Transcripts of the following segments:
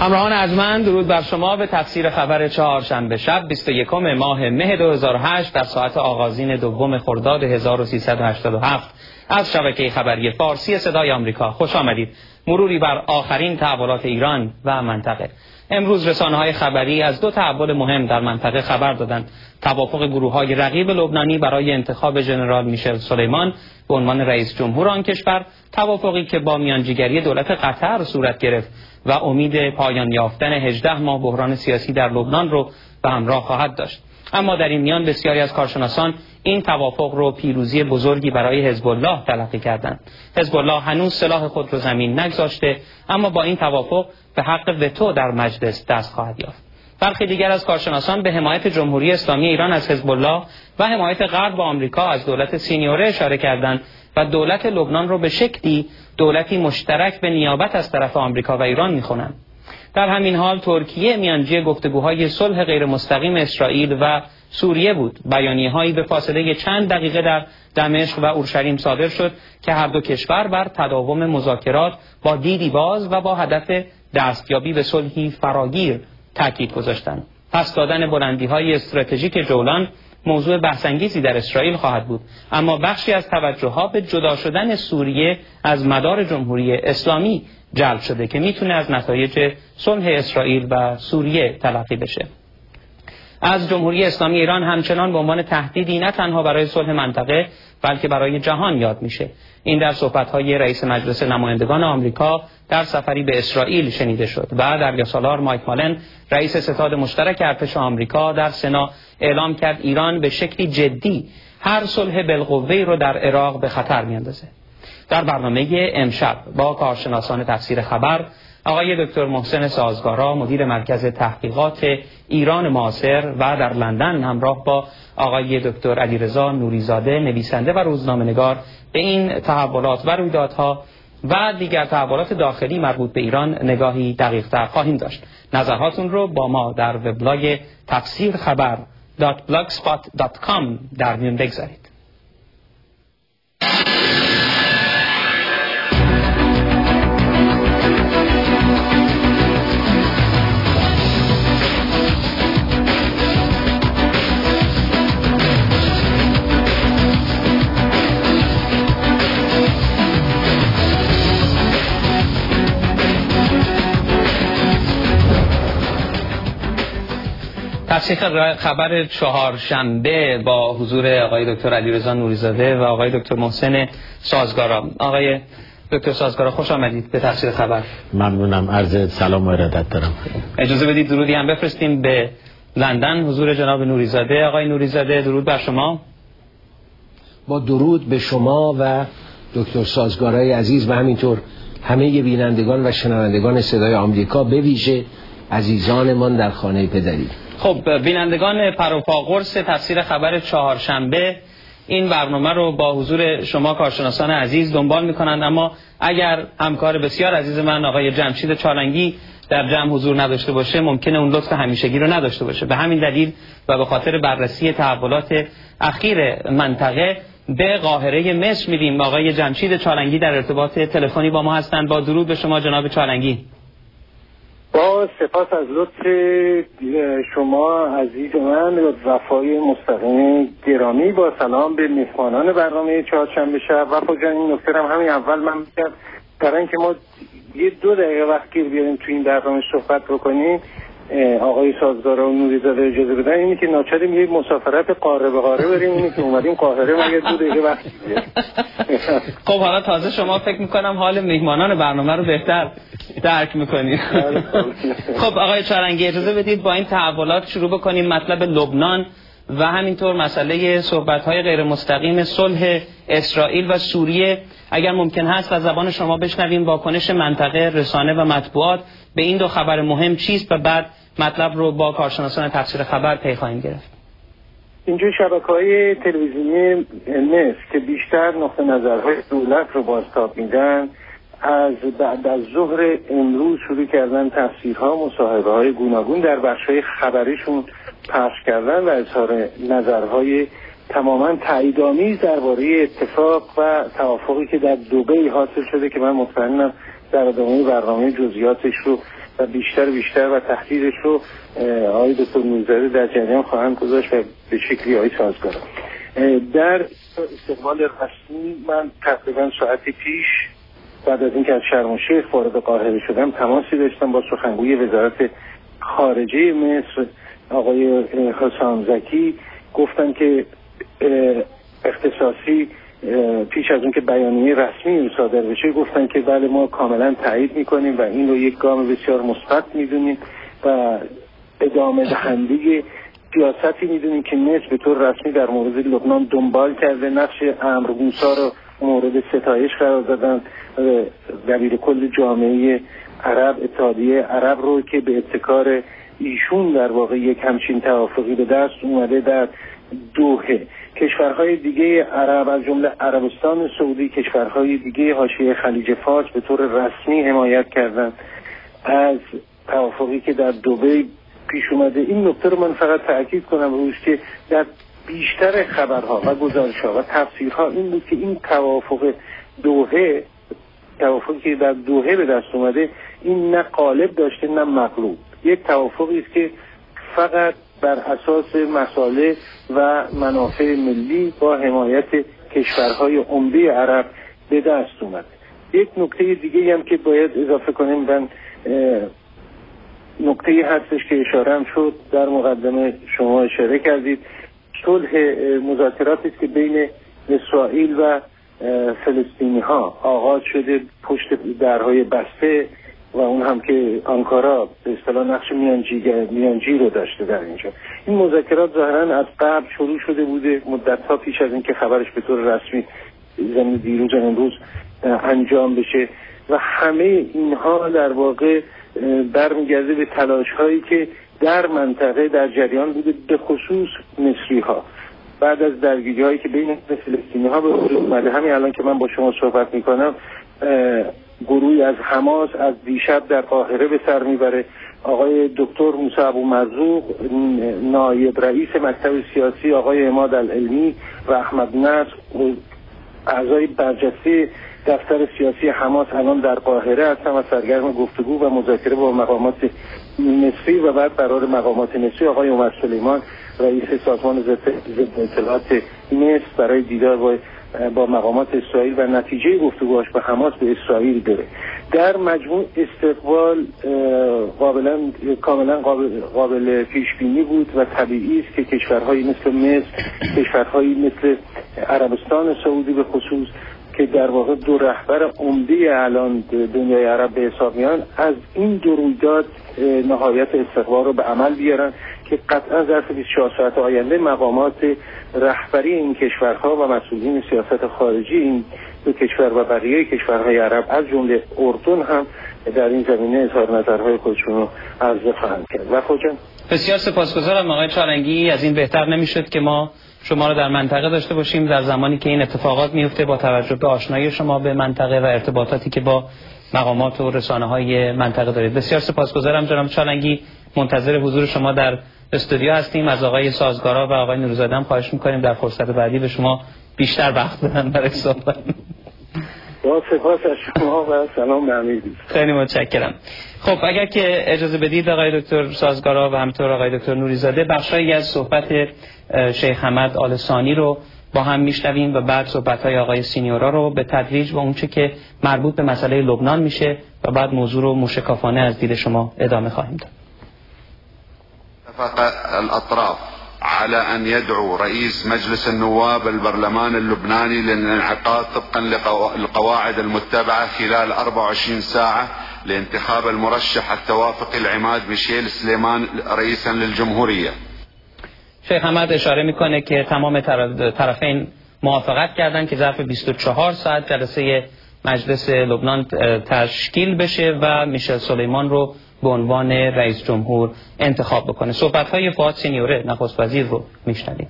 همراهان ارجمند، درود بر شما. به تفسیر خبر چهارشنبه شب 21 ماه مه 2008 در ساعت آغازین دوم خرداد 1387 از شبکه خبری فارسی صدای آمریکا خوش آمدید. مروری بر آخرین تحولات ایران و منطقه. امروز رسانه‌های خبری از دو تحول مهم در منطقه خبر دادند. توافق گروه‌های رقیب لبنانی برای انتخاب ژنرال میشل سلیمان به عنوان رئیس جمهور آن کشور، توافقی که با میانجیگری دولت قطر صورت گرفت و امید پایان یافتن 18 ماه بحران سیاسی در لبنان رو به همراه خواهد داشت. اما در این میان بسیاری از کارشناسان این توافق رو پیروزی بزرگی برای حزب الله تلقی کردند. حزب الله هنوز سلاح خود رو زمین نگذاشته، اما با این توافق به حق وتو در مجلس دست خواهد یافت. برخی دیگر از کارشناسان به حمایت جمهوری اسلامی ایران از حزب الله و حمایت غرب و آمریکا از دولت سینیوره اشاره کردند و دولت لبنان رو به شکلی دولتی مشترک به نیابت از طرف آمریکا و ایران می‌خوانند. در همین حال ترکیه میانجی گفتگوهای صلح غیر مستقیم اسرائیل و سوریه بود. بیانیه‌هایی به فاصله چند دقیقه در دمشق و اورشلیم صادر شد که هر دو کشور بر تداوم مذاکرات با دیدی باز و با هدف دستیابی به صلحی فراگیر تاکید گذاشتند. پس دادن بلندی‌های استراتژیک جولان موضوع بحث‌انگیزی در اسرائیل خواهد بود، اما بخشی از توجه‌ها به جدا شدن سوریه از مدار جمهوری اسلامی جلب شده که میتونه از نتایج صلح اسرائیل و سوریه تلقی بشه. از جمهوری اسلامی ایران همچنان به عنوان تهدیدی نه تنها برای صلح منطقه بلکه برای جهان یاد میشه. این در صحبت‌های رئیس مجلس نمایندگان آمریکا در سفری به اسرائیل شنیده شد و دریاسالار مایک مالن رئیس ستاد مشترک ارتش آمریکا در سنا اعلام کرد ایران به شکلی جدی هر صلح بالقوه‌ای رو در عراق به خطر میاندازه. در برنامه امشب با کارشناسان تفسیر خبر، آقای دکتر محسن سازگارا مدیر مرکز تحقیقات ایران معاصر و در لندن همراه با آقای دکتر علیرضا نوریزاده نویسنده و روزنامه‌نگار به این تحولات و رویدادها و دیگر تحولات داخلی مربوط به ایران نگاهی دقیق‌تر خواهیم داشت. نظرهاتون رو با ما در وبلاگ تفسیر خبر .blogspot.com در میون بگذارید. تفسیر خبر چهارشنبه با حضور آقای دکتر علیرضا نوریزاده و آقای دکتر محسن سازگارا. آقای دکتر سازگارا خوش آمدید به تفسیر خبر. ممنونم، عرض سلام و ارادت دارم. اجازه بدید درودی هم بفرستیم به لندن حضور جناب نوریزاده. آقای نوریزاده درود بر شما. با درود به شما و دکتر سازگارای عزیز و همینطور همه بینندگان و شنوندگان صدای آمریکا، به ویژه عزیزانمان در خانه پدری. خب بینندگان پروپاقرص تفسیر خبر چهارشنبه این برنامه رو با حضور شما کارشناسان عزیز دنبال میکنند، اما اگر همکار بسیار عزیز من آقای جمشید چالنگی در جمع حضور نداشته باشه ممکنه اون لطف همیشگی رو نداشته باشه. به همین دلیل و به خاطر بررسی تحولات اخیر منطقه به قاهره مصر میریم. آقای جمشید چالنگی در ارتباط تلفنی با ما هستند. با درود به شما جناب چالنگی. با سپاس از لطف شما عزیز من و وفای مستقیم گرامی، با سلام به مهمانان برنامه چهارشنبه شب. وفا جان این نکته هم همین اول من میگم برای اینکه ما یه 2 دقیقه وقت گیر بیاریم تو این برنامه صحبت بکنیم، آقای سازگارا و نوریزاده اجازه بدن، اینی که ناچاریم یه مسافرت قاره به قاره بریم، اینی که اومدیم قاهره ما یه 2 دقیقه وقت بیاریم. خب حالا تازه شما فکر میکنم حال مهمانان برنامه رو بهتر درک میکنید. خب آقای چالنگی اجازه بدید با این تحولات شروع بکنیم. مطلب لبنان و همینطور مسئله صحبت‌های غیر مستقیم صلح اسرائیل و سوریه، اگر ممکن هست از زبان شما بشنویم واکنش منطقه، رسانه و مطبوعات به این 2 خبر مهم چیست و بعد مطلب رو با کارشناسان تفسیر خبر پی خواهیم گرفت. اینجا شبکه‌های تلویزیونی مصر که بیشتر نقطه نظرهای دولت رو بازتاب میدن، از بعد از ظهر امروز شروع کردن تفسیرها، مصاحبه‌های گوناگون در بخش‌های خبریشون پخش کردن و اظهار نظرهای تماما تاییدآمیز درباره اتفاق و توافقی که در دبی حاصل شده که من مطمئنم در ادامه برنامه جزئیاتش رو و بیشتر و تحلیلش رو آقای دکتر نوری‌زاده در جریان خواهند گذاشت و به شکلی آقای سازگارا. در استقبال رسمی من تقریبا ساعتی پیش بعد از اینکه از شرم الشیخ وارد قاهره شدم تماسی داشتم با سخنگوی وزارت خارجه مصر آقای حسام زکی. گفتن که اختصاصی پیش از اون که بیانیه رسمی صادر بشه گفتن که بله ما کاملا تایید میکنیم و این رو یک گام بسیار مثبت میدونیم و ادامه دهنده سیاستی میدونیم که مصر به طور رسمی در مورد لبنان دنبال کرده. نقش عمرو موسی رو مورد ستایش قرار دادن. دبیر کل جامعه عرب اتحادیه عرب رو که به ابتکار ایشون در واقع یک همچین توافقی به دست اومده در دوحه. کشورهای دیگه عرب از جمله عربستان سعودی، کشورهای دیگه حاشیه خلیج فارس به طور رسمی حمایت کردند از توافقی که در دبی پیش اومده. این نکته رو من فقط تأکید کنم روش که در بیشتر خبرها و گزارش‌ها و تفسیرها این بود که این توافقی که در دوحه به دست اومده این نه غالب داشته نه مغلوب. یک توافقی است که فقط بر اساس مصالح و منافع ملی با حمایت کشورهای عمده عرب به دست اومده. یک نکته دیگه هم که باید اضافه کنیم من نکته هستش که اشاره هم شد در مقدمه شما اشاره کردید، صلح مذاکراتی است که بین اسرائیل و فلسطینی ها آغاز شده پشت درهای بسته و اون هم که آنکارا به اصطلاح نقش میانجی رو داشته در اینجا. این مذاکرات ظاهرا از قبل شروع شده بوده مدت‌ها پیش از اینکه خبرش به طور رسمی زمین دیروز امروز انجام بشه و همه اینها در واقع برمیگرده به تلاش‌هایی که در منطقه در جریان بوده، به خصوص مصری‌ها بعد از درگیری‌هایی که بین فلسطینی‌ها به وجود اومده. همین الان که من با شما صحبت می‌کنم گروهی از حماس از دیشب در قاهره به سر میبره. آقای دکتر موسی ابومرزوق نایب رئیس مکتب سیاسی، آقای عماد العلمی و احمد نصر اعضای برجسته دفتر سیاسی حماس الان در قاهره هستن و سرگرم گفتگو و مذاکره با مقامات مصری و بعد قرار مقامات مصری آقای عمر سلیمان رئیس سازمان ضد اطلاعات مصر برای دیدار با مقامات اسرائیل و نتیجه گفتگوهاش با حماس به اسرائیل بره. در مجموع استقبال کاملا قابل پیش بینی بود و طبیعی است که کشورهایی مثل مصر، کشورهایی مثل عربستان سعودی به خصوص که در واقع دو رهبر عمده الان دنیای عرب به حساب میان از این دو رویداد نهایت استقبال رو به عمل بیارن که قطعا ظرف 24 ساعت آینده مقامات رهبری این کشورها و مسئولین سیاست خارجی این دو کشور و بقیه کشورهای عرب از جمله اردن هم در این زمینه اظهار نظرهای خودشون رو عرضه خواهند کرد. و خودم بسیار سپاسگزارم آقای چارنگی. از این بهتر نمیشد که ما شما رو در منطقه داشته باشیم در زمانی که این اتفاقات میفته با توجه به آشنایی شما به منطقه و ارتباطاتی که با مقامات و رسانه‌های منطقه دارید. بسیار سپاسگزارم جناب چارنگی. منتظر حضور شما در استودیو هستیم. از آقای سازگارا و آقای نوری‌زاده هم خواهش می‌کنیم در فرصت بعدی به شما بیشتر وقت بدن برای صحبت. با سپاس از شما و سلام به همه دوستان. خیلی متشکرم. خب اگر که اجازه بدید آقای دکتر سازگارا و همینطور آقای دکتر نوری‌زاده بخشایی از صحبت شیخ حمد آل ثانی رو با هم میشنویم و بعد صحبت‌های آقای سینیورا رو به تدریج و اونچه که مربوط به مسئله لبنان میشه و بعد موضوع رو موشکافانه از دید شما ادامه خواهیم داد. اتفق الأطراف على أن يدعو رئيس مجلس النواب البرلمان اللبناني للانعقاد طبقا للقواعد المتبعة خلال 24 ساعة لانتخاب المرشح التوافقي العماد ميشيل سليمان رئيسا للجمهورية. شیخ حمد اشاره میکنه که تمام طرفین موافقت کردن که ظرف 24 ساعت جلسه مجلس لبنان تشکیل بشه و میشل سلیمان رو به عنوان رئیس جمهور انتخاب بکنه. صحبت‌های فؤاد سینیوره نخست وزیر رو میشنویم.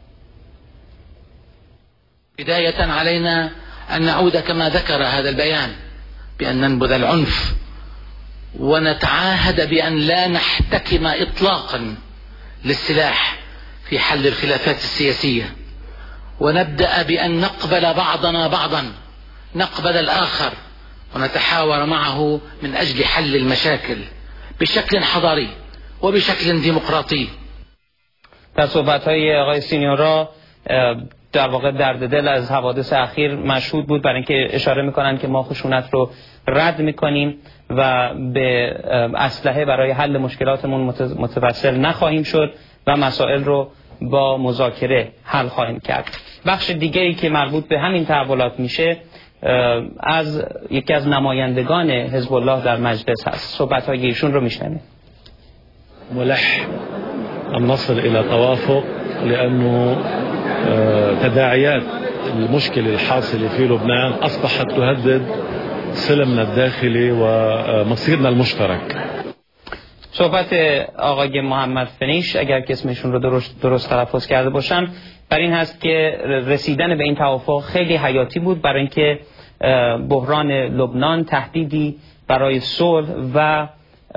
بداية علينا أن نعود كما ذكر هذا البيان بأن ننبذ العنف ونتعاهد بأن لا نحتكم إطلاقا للسلاح في حل الخلافات السياسية، ونبدأ بأن نقبل بعضنا بعضا، نقبل الآخر ونتحاور معه من أجل حل المشاكل بشكل حضاري وبشكل ديمقراطي. در صحبت‌های آقای سینیورا در واقع درد دل از حوادث اخیر مشهود بود، برای اینکه اشاره میکنن که ما خشونت رو رد میکنیم و به اسلحه برای حل مشکلاتمون متوسل نخواهیم شد و مسائل رو با مذاکره حل خواهیم کرد. بخش دیگری که مربوط به همین تحولات میشه از یکی از نمایندگان حزب الله در مجلس هست. صحبت‌های ایشون رو میشنویم. ملح أن نصل إلى توافق لأنه تداعيات المشكلة الحاصلة في لبنان أصبحت تهدد سلمنا الداخلي ومصيرنا المشترك. صحبت آقای محمد فنیش، اگر که اسمشون رو درست تلفظ کرده باشم، بر این هست که رسیدن به این توافق خیلی حیاتی بود، برای اینکه بحران لبنان تهدیدی برای صلح و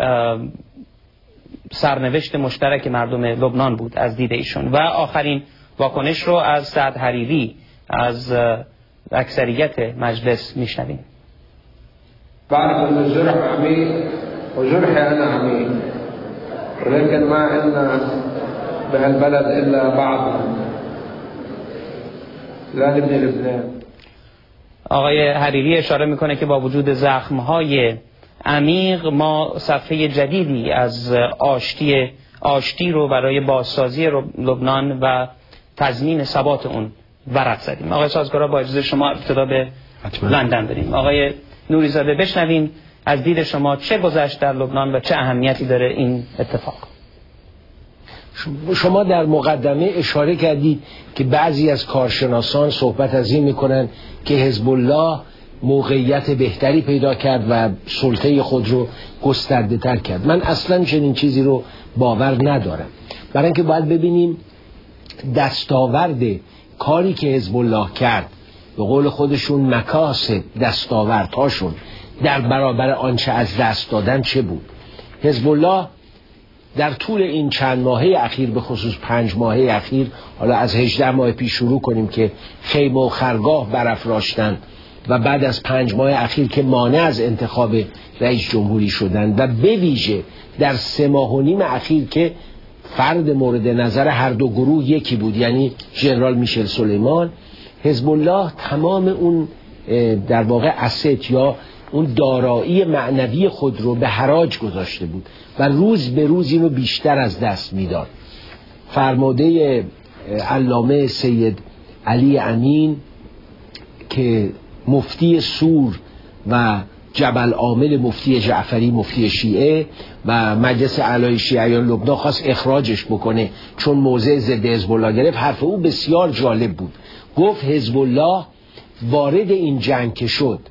سرنوشت مشترک مردم لبنان بود از دید ایشون. و آخرین واکنش رو از سعد حریری از اکثریت مجلس میشنویم. بعرف ان الجرح عميق وجرحي انا عميق، ولكن ما عندنا بهالبلد الا بعض لا نبني لبنان. آقای حریری اشاره میکنه که با وجود زخم‌های عمیق ما صفحه جدیدی از آشتی رو برای بازسازی لبنان و تضمین ثبات اون ورق زدیم. آقای سازگارا، با اجازه شما ابتدا به لندن بریم. آقای نوریزاده، بشنویم از دید شما چه گذشت در لبنان و چه اهمیتی داره این اتفاق؟ شما در مقدمه اشاره کردید که بعضی از کارشناسان صحبت از این میکنن که حزب الله موقعیت بهتری پیدا کرد و سلطه خود رو گسترده تر کرد. من اصلا چنین چیزی رو باور ندارم، برای اینکه باید ببینیم دستاورد کاری که حزب الله کرد، به قول خودشون مکاسب دستاوردهاشون در برابر آنچه از دست دادن چه بود. حزب الله در طول این چند ماهه اخیر، به خصوص 5 ماهه اخیر، حالا از 18 ماه پیش شروع کنیم که خیمه و خرگاه برافراشتن و بعد از 5 ماه اخیر که مانع از انتخاب رئیس جمهوری شدن و به ویژه در 3 ماه و نیم اخیر که فرد مورد نظر هر دو گروه یکی بود، یعنی ژنرال میشل سلیمان، حزب الله تمام اون در واقع اسست یا اون دارایی معنوی خود رو به حراج گذاشته بود و روز به روز اینو بیشتر از دست میداد. فرماده علامه سید علی امین که مفتی سور و جبل عامل مفتی جعفری مفتی شیعه و مجلس اعلای شیعیان لبنان خواست اخراجش بکنه چون موضع ضد حزب الله گرفت، حرف او بسیار جالب بود. گفت حزب الله وارد این جنگ که شد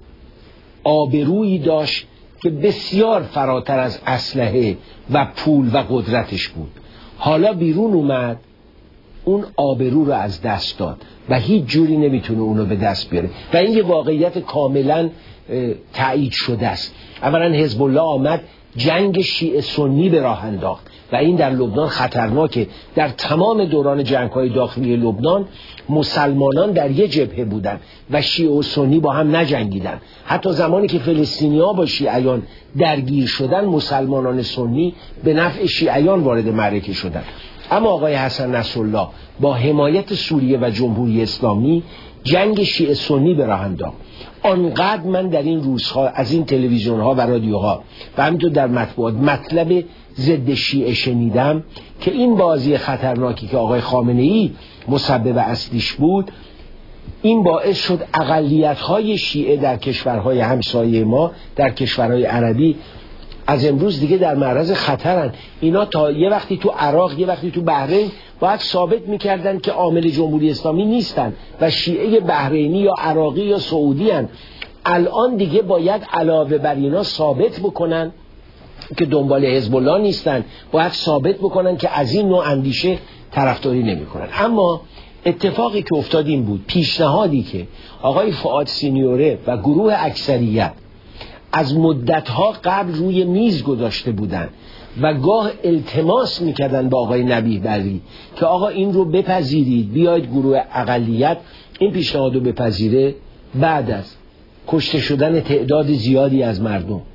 آبرویی داشت که بسیار فراتر از اسلحه و پول و قدرتش بود. حالا بیرون اومد، اون آبرو رو از دست داد و هیچ جوری نمیتونه اونو به دست بیاره و این یه واقعیت کاملا تایید شده است. اولا حزب الله آمد جنگ شیعه سنی به راه انداخت و این در لبنان خطرناکه. در تمام دوران جنگ‌های داخلی لبنان مسلمانان در یه جبهه بودن و شیعه و سنی با هم نجنگیدن. حتی زمانی که فلسطینی‌ها با شیعیان درگیر شدن، مسلمانان سنی به نفع شیعیان وارد معرکه شدن. اما آقای حسن نصرالله با حمایت سوریه و جمهوری اسلامی جنگ شیعه سنی به راه انداخت. آنقدر من در این روزها از این تلویزیون‌ها و رادیوها و همینطور در مطبوعات مطلب ضد شیعه شنیدم که این بازی خطرناکی که آقای خامنه‌ای مسبب اصلیش بود، این باعث شد اقلیت‌های شیعه در کشورهای همسایه ما، در کشورهای عربی، از امروز دیگه در معرض خطرن. اینا تا یه وقتی تو عراق، یه وقتی تو بحرین باید ثابت میکردن که عامل جمهوری اسلامی نیستن و شیعه بحرینی یا عراقی یا سعودی هن. الان دیگه باید علاوه بر اینا ثابت بکنن که دنبال حزب الله نیستن، باید ثابت بکنن که از این نوع اندیشه طرفداری نمیکنن. اما اتفاقی که افتاد این بود، پیشنهادی که آقای فؤاد سینیوره و گروه اکثریت از مدتها قبل روی میز گذاشته بودن و گاه التماس میکردن با آقای نبیه بری که آقا این رو بپذیرید، بیاید گروه اقلیت این پیشنهاد رو بپذیره، بعد از کشته شدن تعداد زیادی از مردم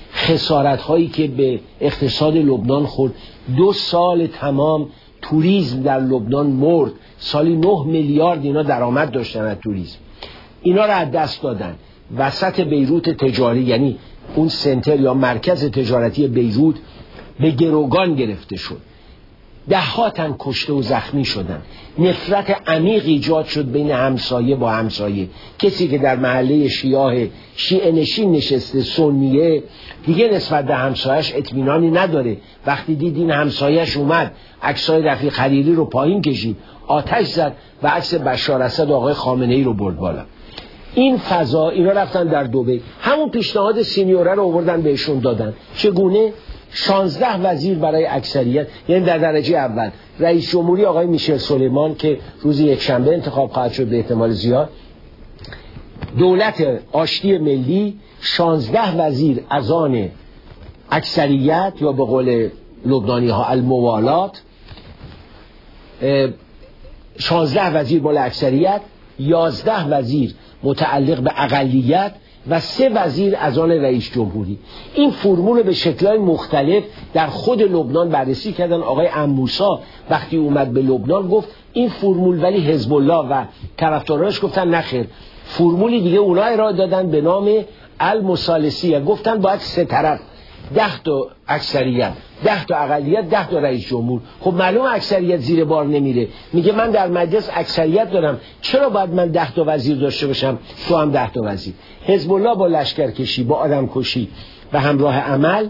خسارت هایی که به اقتصاد لبنان خورد. 2 سال تمام توریسم در لبنان مرد. سالی 9 میلیارد اینا درآمد داشتن از توریسم، اینا را از دست دادن. وسط بیروت تجاری، یعنی اون سنتر یا مرکز تجارتی بیروت به گروگان گرفته شد. 10 تن کشته و زخمی شدن. نفرت عمیق ایجاد شد بین همسایه با همسایه. کسی که در محله شیعه نشین نشسته، سنیه، دیگه نسبت به همسایش اطمینانی نداره. وقتی دید این همسایش اومد عکسای رفیق حریری رو پایین کشید، آتش زد و عکس بشار اسد آقای خامنه ای رو برد بالا. این فضا، اینا رفتن در دبی، همون پیشنهاد سینیوره رو آوردن بهشون دادن. چگونه؟ 16 وزیر برای اکثریت، یعنی در درجه اول رئیس جمهوری آقای میشل سلیمان که روز یکشنبه انتخاب خواهد شد به احتمال زیاد، دولت آشتی ملی 16 وزیر از آن اکثریت یا به قول لبنانی ها الموالات، 16 وزیر مال اکثریت، 11 وزیر متعلق به اقلیت و 3 وزیر از آن رئیس جمهوری. این فرمول به شکل‌های مختلف در خود لبنان بررسی کردن. آقای عموسا وقتی اومد به لبنان گفت این فرمول، ولی حزب الله و طرفدارانش گفتن نخیر، فرمولی دیگه اونا ارائه دادن به نام المثالثیه. گفتن باید 3 طرف، 10 تا اکثریت، 10 تا اقلیت، 10 تا رئیس جمهور. خب معلوم اکثریت زیر بار نمیره. میگه من در مجلس اکثریت دارم، چرا باید من 10 تا وزیر داشته باشم، تو هم 10 تا وزیر. حزب الله با لشکرکشی، با آدمکشی و همراه عمل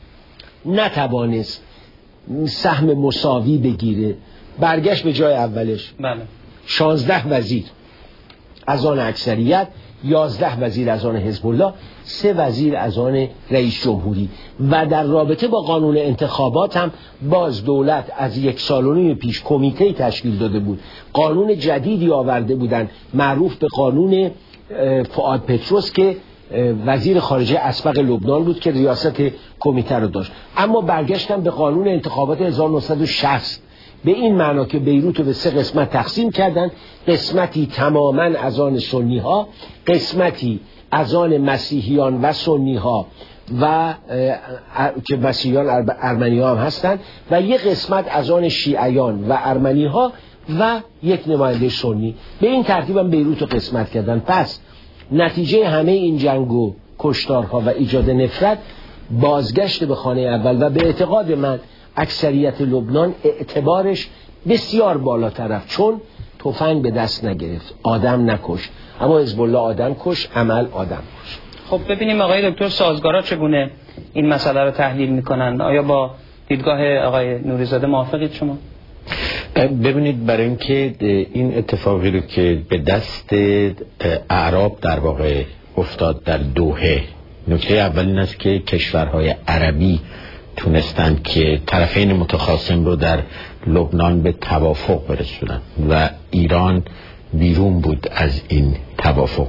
نتوانست سهم مساوی بگیره. برگشت به جای اولش. بله. 16 وزیر از آن اکثریت، 11 وزیر از آن حزب الله، 3 وزیر از آن رئیس جمهوری. و در رابطه با قانون انتخابات هم باز دولت از 1.5 سال پیش کمیته تشکیل داده بود، قانون جدیدی آورده بودن معروف به قانون فؤاد پتروس که وزیر خارجه اسبق لبنان بود که ریاست کمیته رو داشت. اما برگشتن به قانون انتخابات 1960 به این معنا که بیروت رو به 3 قسمت تقسیم کردن، قسمتی تماما از آن سنی ها، قسمتی از آن مسیحیان و سنی ها و که مسیحیان ارمنی ها هم هستن، و یک قسمت از آن شیعیان و ارمنی ها و یک نماینده سنی. به این ترتیب هم بیروت رو قسمت کردن. پس نتیجه همه این جنگ و کشتارها و ایجاد نفرت بازگشت به خانه اول و به اعتقاد من اکثریت لبنان اعتبارش بسیار بالاتر رفت، چون تفنگ به دست نگرفت، آدم نکش. اما حزب الله آدم کش، عمل آدم کش. خب ببینیم آقای دکتر سازگارا چگونه این مسئله رو تحلیل میکنن. آیا با دیدگاه آقای نوری‌زاده موافقید شما؟ ببینید، برای اینکه این اتفاقی رو که به دست اعراب در واقع افتاد در دوحه، نکته اول این است که کشورهای عربی تونستند که طرفین متخاصم رو در لبنان به توافق برسونن و ایران بیرون بود از این توافق.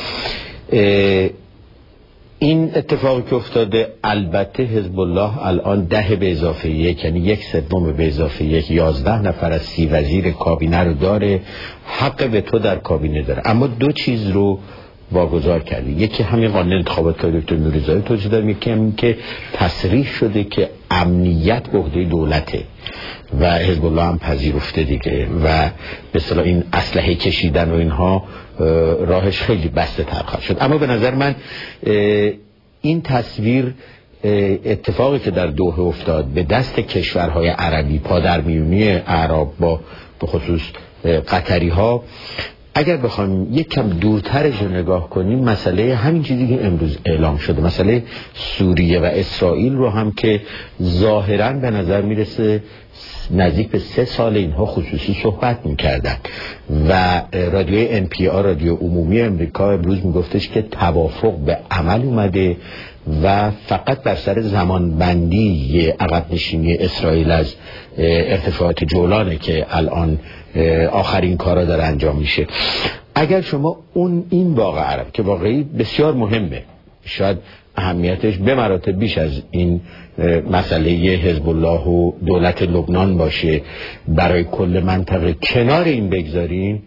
این اتفاقی که افتاده، البته حزب الله الان 10 به اضافه 1 یعنی 1/3 به اضافه 1 11 نفر از 30 وزیر کابینه رو داره، حق به تو در کابینه داره. اما 2 چیز رو واگذار کرده. یکی همین قانون انتخابات که دکتر نوری‌زاده توضیح داد، یکی همین که تصریح شده که امنیت به عهده دولته و حزب الله هم پذیرفته دیگه و به اصطلاح این اسلحه کشیدن و اینها راهش خیلی بسته تر خواهد شد. اما به نظر من این تصویر، اتفاقی که در دوحه افتاد به دست کشورهای عربی، پادرمیونی اعراب با به خصوص قطری ها، اگر بخوایم یک کم دورترش رو نگاه کنیم، مسئله همین چیزی که امروز اعلام شده، مسئله سوریه و اسرائیل رو هم که ظاهراً به نظر میرسه نزدیک به 3 سال اینها خصوصی صحبت میکردن و رادیوی NPR، رادیو عمومی امریکا، امروز میگفتش که توافق به عمل اومده و فقط بر سر زمانبندی عقب نشینی اسرائیل از ارتفاعات جولانه که الان آخرین کارا داره انجام میشه. اگر شما این واقعه عرب که واقعی بسیار مهمه، شاید اهمیتش به مراتب بیش از این مسئله حزب الله و دولت لبنان باشه، برای کل منطقه کنار این بگذارین،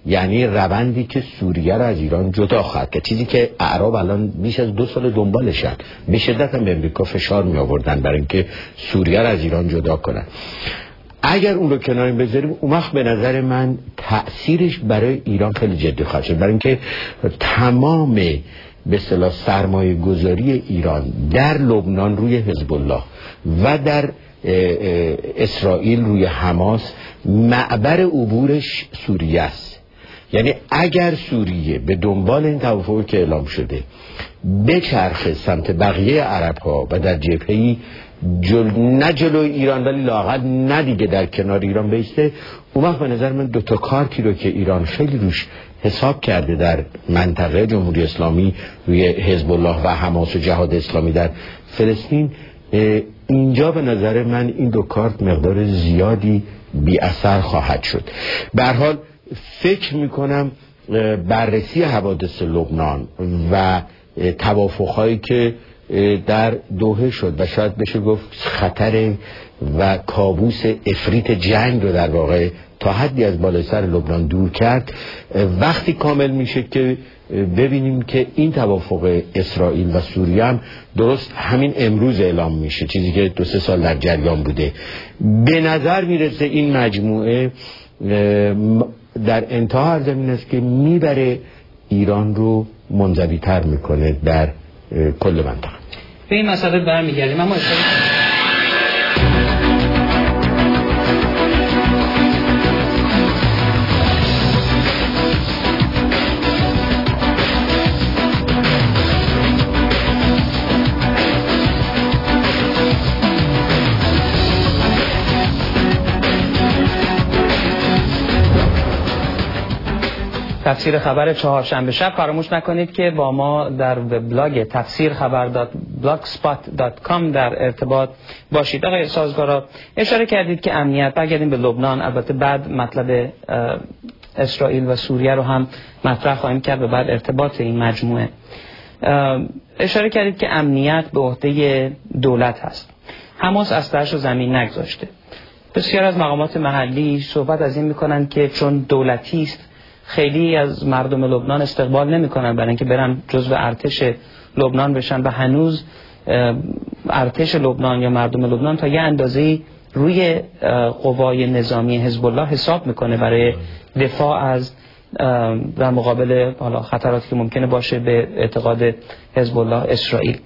یعنی روندی که سوریه را از ایران جدا خواهد کرد، چیزی که اعراب الان بیش از 2 سال دنبالشن. به شدت هم به امریکا فشار می آوردن برای اینکه سوریه را از ایران جدا کنن. اگر اون رو کنار بذاریم، اون وقت به نظر من تأثیرش برای ایران خیلی جدی خواهد شد، برای اینکه تمام به اصطلاح سرمایه گذاری ایران در لبنان روی حزب الله و در اسرائیل روی حماس معبر عبورش سوریه است. یعنی اگر سوریه به دنبال این توافقی که اعلام شده بچرخه سمت بقیه عرب ها و در جبهه‌ای نه جلوی ایران ولی لااقل نه دیگه در کنار ایران بیسته، اون وقت به نظر من 2 تا کارتی رو که ایران خیلی روش حساب کرده در منطقه جمهوری اسلامی روی حزب الله و حماس و جهاد اسلامی در فلسطین، اینجا به نظر من این 2 کارت مقدار زیادی بی اثر خواهد شد. به هر حال فکر میکنم بررسی حوادث لبنان و توافقهایی که در دوحه شد و شاید بشه گفت خطر و کابوس افریت جنگ رو در واقع تا حدی از بالای سر لبنان دور کرد، وقتی کامل میشه که ببینیم که این توافق اسرائیل و سوریه هم درست همین امروز اعلام میشه، چیزی که 2-3 سال در جریان بوده. به نظر میرسه این مجموعه در انتها هر زمین است که میبره ایران رو منزوی تر میکنه در کل منطقه. به این مسئله برمیگردیم، اما تفسیر خبر چهارشنبه شب. فراموش نکنید که با ما در وبلاگ tafsirkhabar.blogspot.com در ارتباط باشید. آقای سازگارا اشاره کردید که امنیت، برگردیم به لبنان، البته بعد مطلب اسرائیل و سوریه رو هم مطرح خواهیم کرد و بعد ارتباط این مجموعه. اشاره کردید که امنیت به عهده دولت هست. حماس اسلحه‌اش رو زمین نگذاشته. بسیار از مقامات محلی صحبت از این میکنن که چون دولتی است خیلی از مردم لبنان استقبال نمی‌کنن برای اینکه برن جزو ارتش لبنان بشن و هنوز ارتش لبنان یا مردم لبنان تا یه اندازه‌ای روی قوای نظامی حزب الله حساب میکنه برای دفاع از در مقابل حالا خطراتی که ممکنه باشه به اعتقاد حزب الله اسرائیل.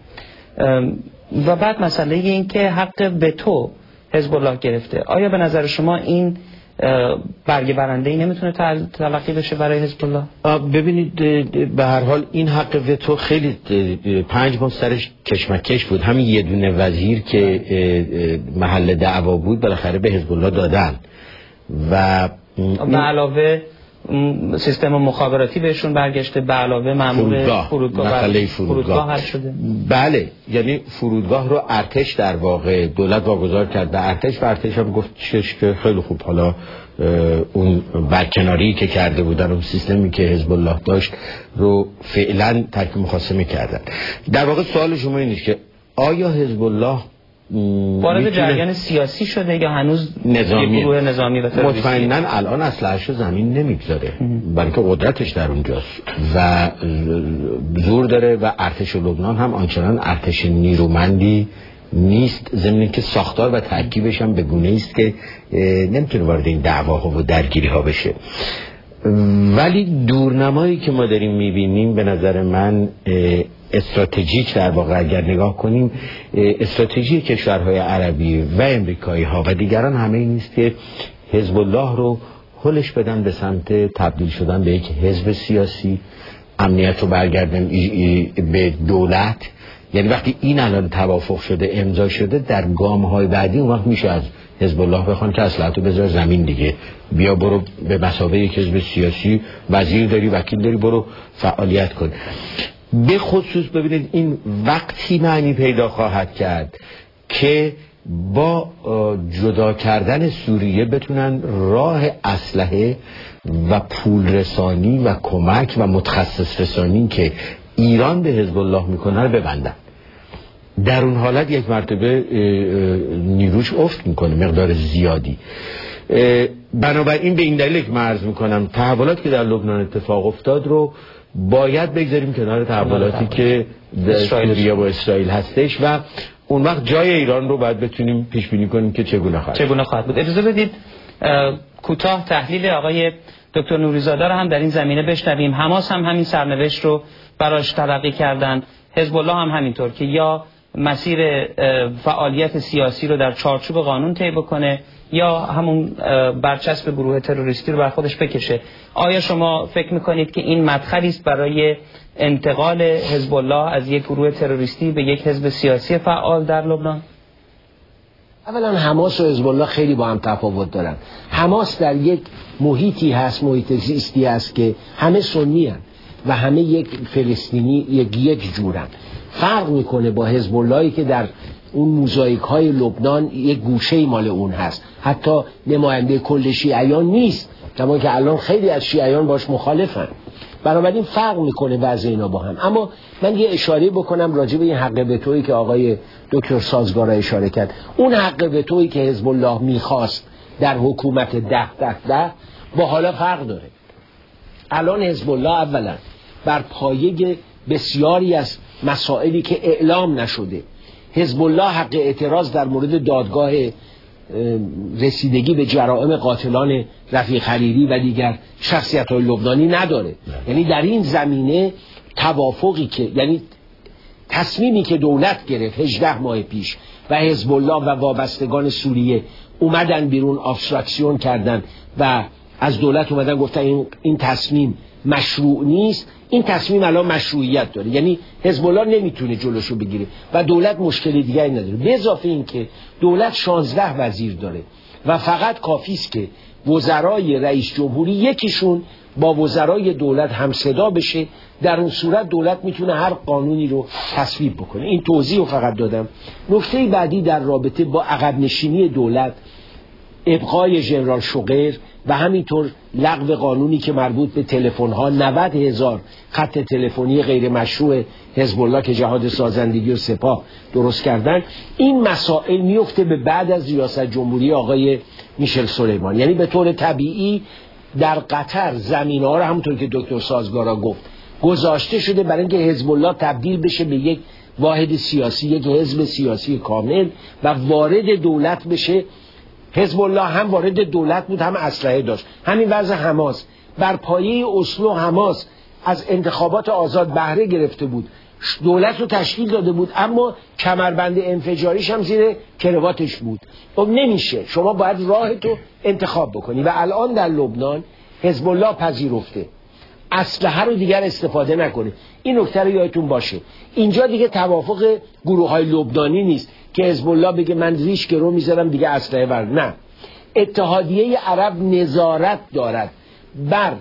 و بعد مسئله این که حق وتو حزب الله گرفته. آیا به نظر شما این برگ برنده‌ای نمیتونه تلقی بشه برای حزب الله؟ ببینید به هر حال این حق وتو خیلی 5 ماه سرش کشمکش بود. همین یه دونه وزیر که محل دعوا بود بالاخره به حزب الله دادن و به علاوه سیستم مخابراتی بهشون برگشته، به علاوه مأمور فرودگاه حل شده. بله، یعنی فرودگاه رو ارتش در واقع دولت واگذار کرد به ارتش و ارتش هم گفت که خیلی خوب، حالا اون برکناری که کرده بودن اون سیستمی که حزب الله داشت رو فعلا ترک مخاصمه کردن. در واقع سوال شما اینه که آیا حزب الله وارد جریان سیاسی شده یا هنوز نظامی؟ گروه نظامی و تروریستی؟ مطمئناً الان اسلحه‌شو زمین نمیگذاره، بلکه قدرتش در اونجاست و زور داره و ارتش لبنان هم آنچنان ارتش نیرومندی نیست، زمینی که ساختار و ترکیبش هم به گونه‌ای است که نمیتونه وارد این دعواها و درگیری‌ها بشه. ولی دورنمایی که ما داریم میبینیم به نظر من استراتژیک در واقع اگر نگاه کنیم استراتژی کشورهای عربی و امریکایی ها و دیگران همه این است که حزب الله رو هلش بدن به سمت تبدیل شدن به یک حزب سیاسی، امنیت رو برگردن به دولت. یعنی وقتی این الان توافق شده، امضا شده، در گام‌های بعدی اون وقت میشه از حزب الله بخوان که اسلحه‌تو بذار زمین دیگه، بیا برو به مثابه یک حزب سیاسی، وزیر داری، وکیل داری، برو فعالیت کن. به خصوص ببینید این وقتی معنی پیدا خواهد کرد که با جدا کردن سوریه بتونن راه اسلحه و پول رسانی و کمک و متخصص رسانی که ایران به حزب الله میکنه رو ببندن. در اون حالت یک مرتبه نیروش افت میکنه مقدار زیادی. بنابراین به این دلیل که من عرض میکنم تحولاتی که در لبنان اتفاق افتاد رو باید بگذاریم کنار تحولاتی که در سوریه و اسرائیل هستش و اون وقت جای ایران رو باید بتونیم پیش بینی کنیم که چگونه خواهد بود. اجازه بدید کوتاه تحلیل آقای دکتر نوری‌زاده رو هم در این زمینه بشنویم. حماس هم همین سرنوشت رو براش تلقی کردن، حزب الله هم همینطور که یا مسیر فعالیت سیاسی رو در چارچوب قانون طی بکنه یا همون برچسب گروه تروریستی رو بر خودش بکشه. آیا شما فکر میکنید که این مدخلی است برای انتقال حزب الله از یک گروه تروریستی به یک حزب سیاسی فعال در لبنان؟ اولا حماس و حزب الله خیلی با هم تفاوت دارن. حماس در یک محیطی هست، محیط زیستی هست که همه سنی هن و همه یک فلسطینی یک جورن. فرق میکنه با حزب اللهی که در اون موزاییک های لبنان یک گوشه مال اون هست، حتی نماینده کل شیعیان نیست، کما که الان خیلی از شیعیان باش مخالفن. بنابراین فرق میکنه وضع اینا با هم. اما من یه اشاره بکنم راجع به این حق وتویی که آقای دکتر سازگارا اشاره کرد. اون حق وتویی که حزب الله میخواست در حکومت 10 با حالا فرق داره. الان حزب الله اولا بر پایه بسیاری از مسائلی که اعلام نشده، حزب الله حق اعتراض در مورد دادگاه رسیدگی به جرائم قاتلان رفیق حریری و دیگر شخصیت‌های لبنانی نداره. یعنی در این زمینه توافقی که یعنی تصمیمی که دولت گرفت 18 ماه پیش و حزب الله و وابستگان سوریه اومدن بیرون ابستراکسیون کردن و از دولت اومدن گفتن این تصمیم مشروع نیست، این تصمیم الان مشروعیت داره. یعنی حزب الله نمیتونه جلوشو بگیره و دولت مشکل دیگری نداره. به اضافه این که دولت 16 وزیر داره و فقط کافی است که وزرای رئیس جمهوری یکیشون با وزرای دولت هم صدا بشه، در اون صورت دولت میتونه هر قانونی رو تصویب بکنه. این توضیح رو فقط دادم. نکته بعدی در رابطه با عقب نشینی دولت، ابقای ژنرال شوقر و همینطور لغو قانونی که مربوط به تلفن‌ها، 90,000 خط تلفنی غیر مشروع حزب الله که جهاد سازندگی و سپاه درست کردن، این مسائل میفته به بعد از ریاست جمهوری آقای میشل سلیمان. یعنی به طور طبیعی در قطر زمینه‌ها رو همونطور که دکتر سازگارا گفت گذاشته شده برای اینکه حزب الله تبدیل بشه به یک واحد سیاسی، یک حزب سیاسی کامل و وارد دولت بشه. حزب الله هم وارد دولت بود، هم اسلحه داشت. همین وضع حماس. بر پایه اسلو حماس از انتخابات آزاد بهره گرفته بود، دولت رو تشکیل داده بود، اما کمربند انفجاریش هم زیر کرواتش بود. خب نمیشه، شما باید راهتو انتخاب بکنی. و الان در لبنان حزب الله پذیرفته اسلحه رو دیگر استفاده نکنه. این نکته رو یادتون باشه. اینجا دیگه توافق گروه‌های لبنانی نیست که حزب الله بگه من ریش رو میذارم دیگه اسلحه بر. نه، اتحادیه عرب نظارت دارد بر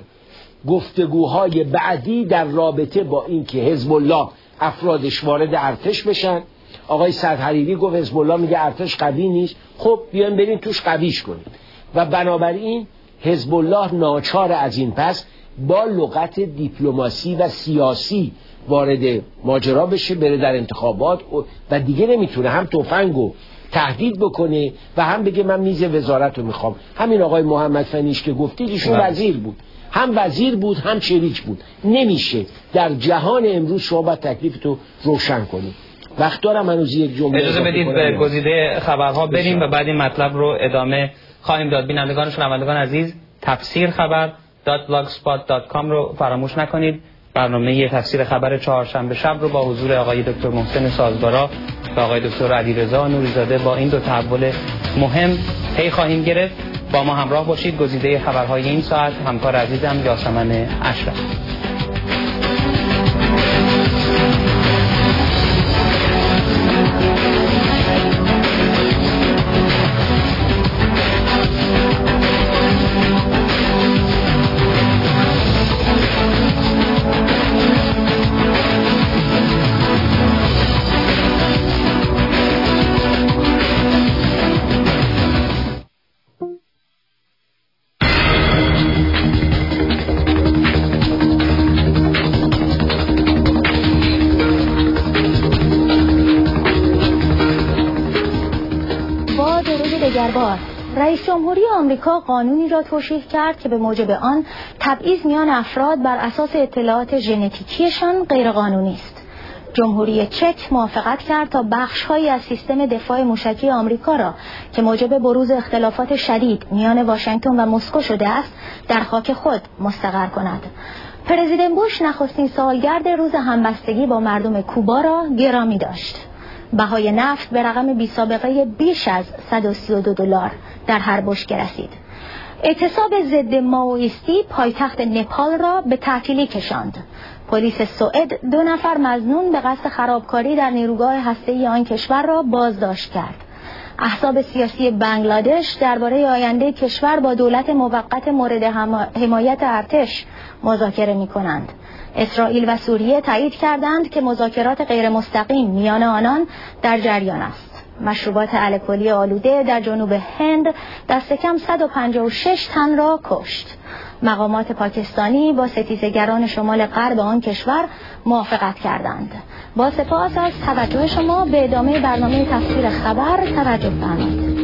گفتگوهای بعدی در رابطه با این که حزب الله افرادش وارد ارتش بشن. آقای سعد حریری گفت حزب الله میگه ارتش قوی نیست، خب بیایم بریم توش قویش کنیم. و بنابراین حزب الله ناچار از این پس با لغت دیپلماسی و سیاسی وارد ماجرا بشه، بره در انتخابات و دیگه نمیتونه هم تفنگو تهدید بکنه و هم بگه من میز وزارت رو میخوام. همین آقای محمد فنیش که گفتید ایشون وزیر بود، هم وزیر بود هم چریک بود. نمیشه در جهان امروز شما باید تکلیفتو روشن کنید. وقت دارم هنوز یک جمله اجازه بدید به گزیده خبرها بریم و بعد این مطلب رو ادامه خواهیم داد. بینندگان و شنوندگان عزیز، تفسیر خبر .blogspot.com رو فراموش نکنید. برنامه تفسیر خبر چهارشنبه شب رو با حضور آقای دکتر محسن سازگارا و آقای دکتر علیرضا نوری‌زاده با این دو تحول مهم پی خواهیم گرفت. با ما همراه باشید. گزیده خبرهای این ساعت همکار عزیزم یاسمن اشرف. بار رئیس جمهوری آمریکا قانونی را توشیح کرد که به موجب آن تبعیض میان افراد بر اساس اطلاعات ژنتیکیشان غیرقانونی است. جمهوری چک موافقت کرد تا بخش‌هایی از سیستم دفاع موشکی آمریکا را که موجب بروز اختلافات شدید میان واشنگتن و مسکو شده است در خاک خود مستقر کند. پرزیدنت بوش نخستین سالگرد روز همبستگی با مردم کوبا را گرامی داشت. بهای نفت به رقم بی‌سابقه بیش از $132 در هر بشکه رسید. اعتصاب ضد مائوئیستی پایتخت نپال را به تعطیلی کشاند. پلیس سوئد 2 نفر مظنون به قصد خرابکاری در نیروگاه هسته‌ای آن کشور را بازداشت کرد. احزاب سیاسی بنگلادش درباره آینده کشور با دولت موقت مورد حمایت ارتش مذاکره می‌کنند. اسرائیل و سوریه تایید کردند که مذاکرات غیر مستقیم میان آنان در جریان است. مشروبات الکلی آلوده در جنوب هند دست کم 156 تن را کشت. مقامات پاکستانی با ستیزگران شمال غرب آن کشور موافقت کردند. با سپاس از توجه شما به ادامه برنامه تفسیر خبر توجه فرمایید.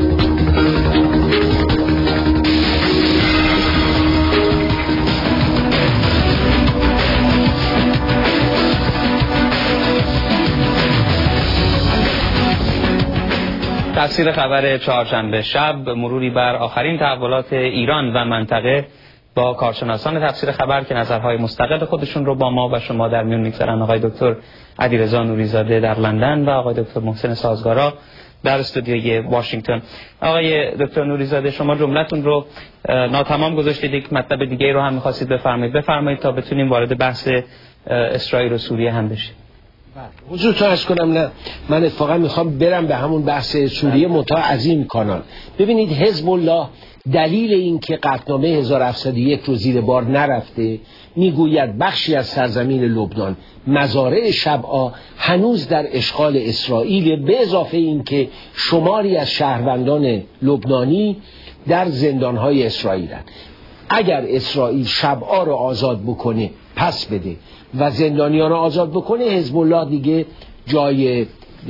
تفسیر خبر چهارشنبه شب، مروری بر آخرین تحولات ایران و منطقه با کارشناسان تفسیر خبر که نظرهای مستقل خودشون رو با ما و شما در میون میگذارن. آقای دکتر علیرضا نوریزاده در لندن و آقای دکتر محسن سازگارا در استودیوی واشنگتن. آقای دکتر نوریزاده، شما جملتون رو ناتمام گذاشتید، یک مطلب دیگه رو هم می‌خواستید بفرمایید تا بتونیم وارد بحث اسرائیل و سوریه هم بشیم. حضورتون عرض کنم نه، من اتفاقا میخوام برم به همون بحث سوریه متا از این کانال. ببینید حزب الله دلیل این که قطعنامه 1701 رو زیر بار نرفته میگوید بخشی از سرزمین لبنان مزارع شبعا هنوز در اشغال اسرائیل، به اضافه این که شماری از شهروندان لبنانی در زندانهای اسرائیل هستند. اگر اسرائیل شبعا رو آزاد بکنه، پس بده و زندانیان رو آزاد بکنه، حزب الله دیگه جای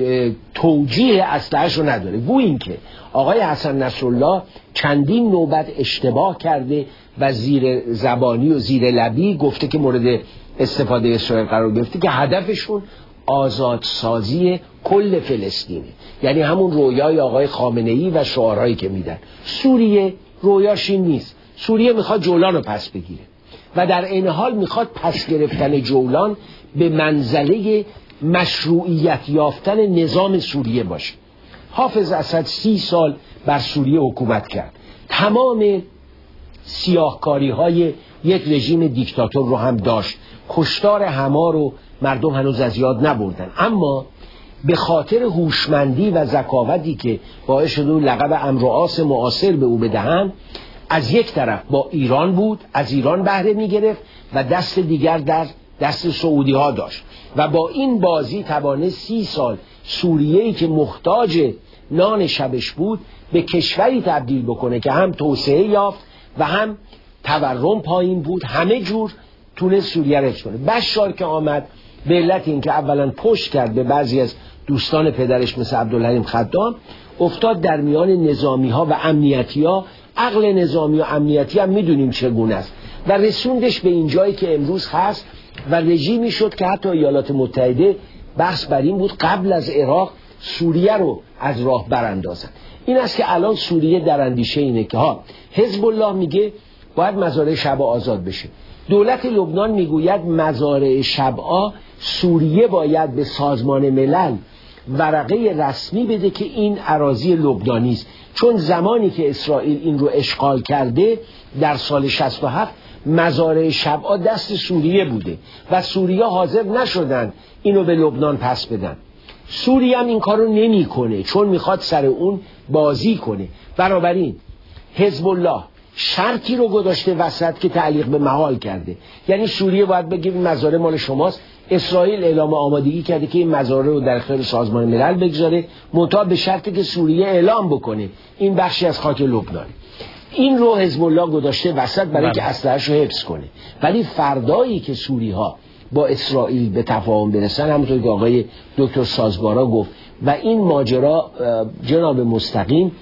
توجیه اسلحه‌اش رو نداره. گویا این که آقای حسن نصرالله چندین نوبت اشتباه کرده و زیر زبانی و زیر لبی گفته که مورد استفاده اسرائیل قرار گرفته که هدفشون آزادسازی کل فلسطینه، یعنی همون رویای آقای خامنه‌ای و شعارهایی که میدن. سوریه رویاش این نیست. سوریه میخواد جولان رو پس بگیره و در این حال میخواد پس گرفتن جولان به منزله مشروعیت یافتن نظام سوریه باشه. حافظ اسد 30 سال بر سوریه حکومت کرد، تمام سیاهکاری های یک رژیم دیکتاتور رو هم داشت، کشتار همه رو مردم هنوز از یاد نبردن، اما به خاطر هوشمندی و ذکاوتی که باعث شد لقب امرؤاس معاصر به او بدهند، از یک طرف با ایران بود، از ایران بهره می گرفت و دست دیگر در دست سعودی ها داشت و با این بازی توانست 30 سال سوریه‌ای که محتاج نان شبش بود به کشوری تبدیل بکنه که هم توسعه یافت و هم تورم پایین بود، همه جور تونست سوریه رو حفظ کنه. بشار که آمد به علت این که اولا پشت کرد به بعضی از دوستان پدرش مثل عبدالحلیم خدام، افتاد در میان نظامی ها و امنیتی ها. عقل نظامی و امنیتی هم میدونیم چگونه است و رسوندش به این جایی که امروز هست و رژیمی شد که حتی ایالات متحده بحث بر این بود قبل از عراق سوریه رو از راه براندازن. این است که الان سوریه در اندیشه اینه که حزب الله میگه باید مزارع شبعا آزاد بشه، دولت لبنان میگوید مزارع شبعا سوریه باید به سازمان ملل ورقه رسمی بده که این اراضی لبنانی است، چون زمانی که اسرائیل این رو اشغال کرده در سال 67 مزارع شبعا دست سوریه بوده و سوریه حاضر نشدن اینو به لبنان پس بدن. سوریه هم این کارو نمیکنه چون میخواد سر اون بازی کنه. بنابراین حزب الله شرطی رو گذاشته وسط که تعلیق به محال کرده، یعنی سوریه باید بگه مزارع مال شماست. اسرائیل اعلام آمادگی کرده که این مزارع رو در اختیار سازمان ملل بگذاره، منتها به شرطی که سوریه اعلام بکنه این بخشی از خاک لبنان. این رو حزب الله گذاشته وسط برای اینکه اسلحه‌اش رو حفظ کنه. ولی فردایی که سوری‌ها با اسرائیل به تفاهم برسن، همونطور که آقای دکتر سازگارا گفت، و این ماجرا جناب مستقیم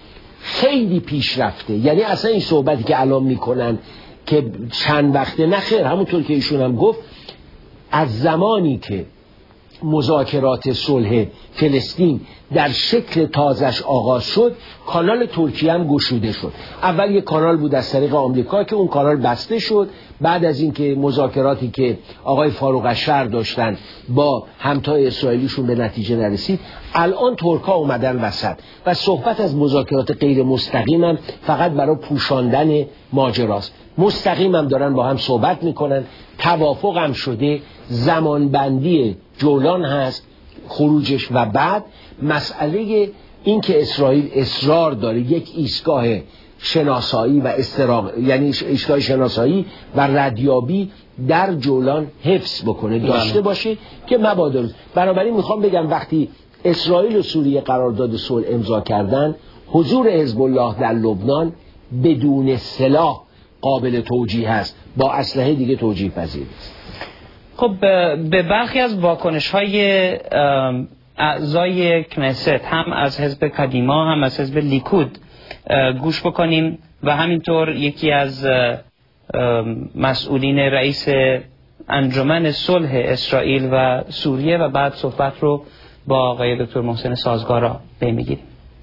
خیلی پیشرفته. یعنی اصلا این صحبتی که الان میکنن که چند وقته، نه خیر، همونطور که ایشون هم گفت، از زمانی که مذاکرات صلح فلسطین در شکل تازش آغاز شد، کانال ترکیه هم گشوده شد. اول یک کانال بود از طریق آمریکا که اون کانال بسته شد بعد از اینکه مذاکراتی که آقای فاروق الشهر داشتن با همتای اسرائیلیشون به نتیجه نرسید. الان ترکا اومدن وسط و صحبت از مذاکرات غیر مستقیم هم فقط برای پوشاندن ماجراست. مستقیم هم دارن با هم صحبت میکنن، توافق هم شده، زمانبندی جولان هست خروجش، و بعد مسئله این که اسرائیل اصرار داره یک ایستگاه شناسایی و یعنی ایستگاه شناسایی و ردیابی در جولان حفظ بکنه، داشته باشه که مبادا. بنابراین میخوام بگم وقتی اسرائیل و سوریه قرارداد صلح امضا کردن، حضور حزب الله در لبنان بدون سلاح قابل توجیه هست، با اسلحه دیگه توجیه پذیر است. خب به برخی از واکنش‌های اعضای کنست، هم از حزب قدیما هم از حزب لیکود گوش بکنیم و همینطور یکی از مسئولین رئیس انجمن صلح اسرائیل و سوریه و بعد صحبت رو با آقای دکتر محسن سازگارا میگیریم.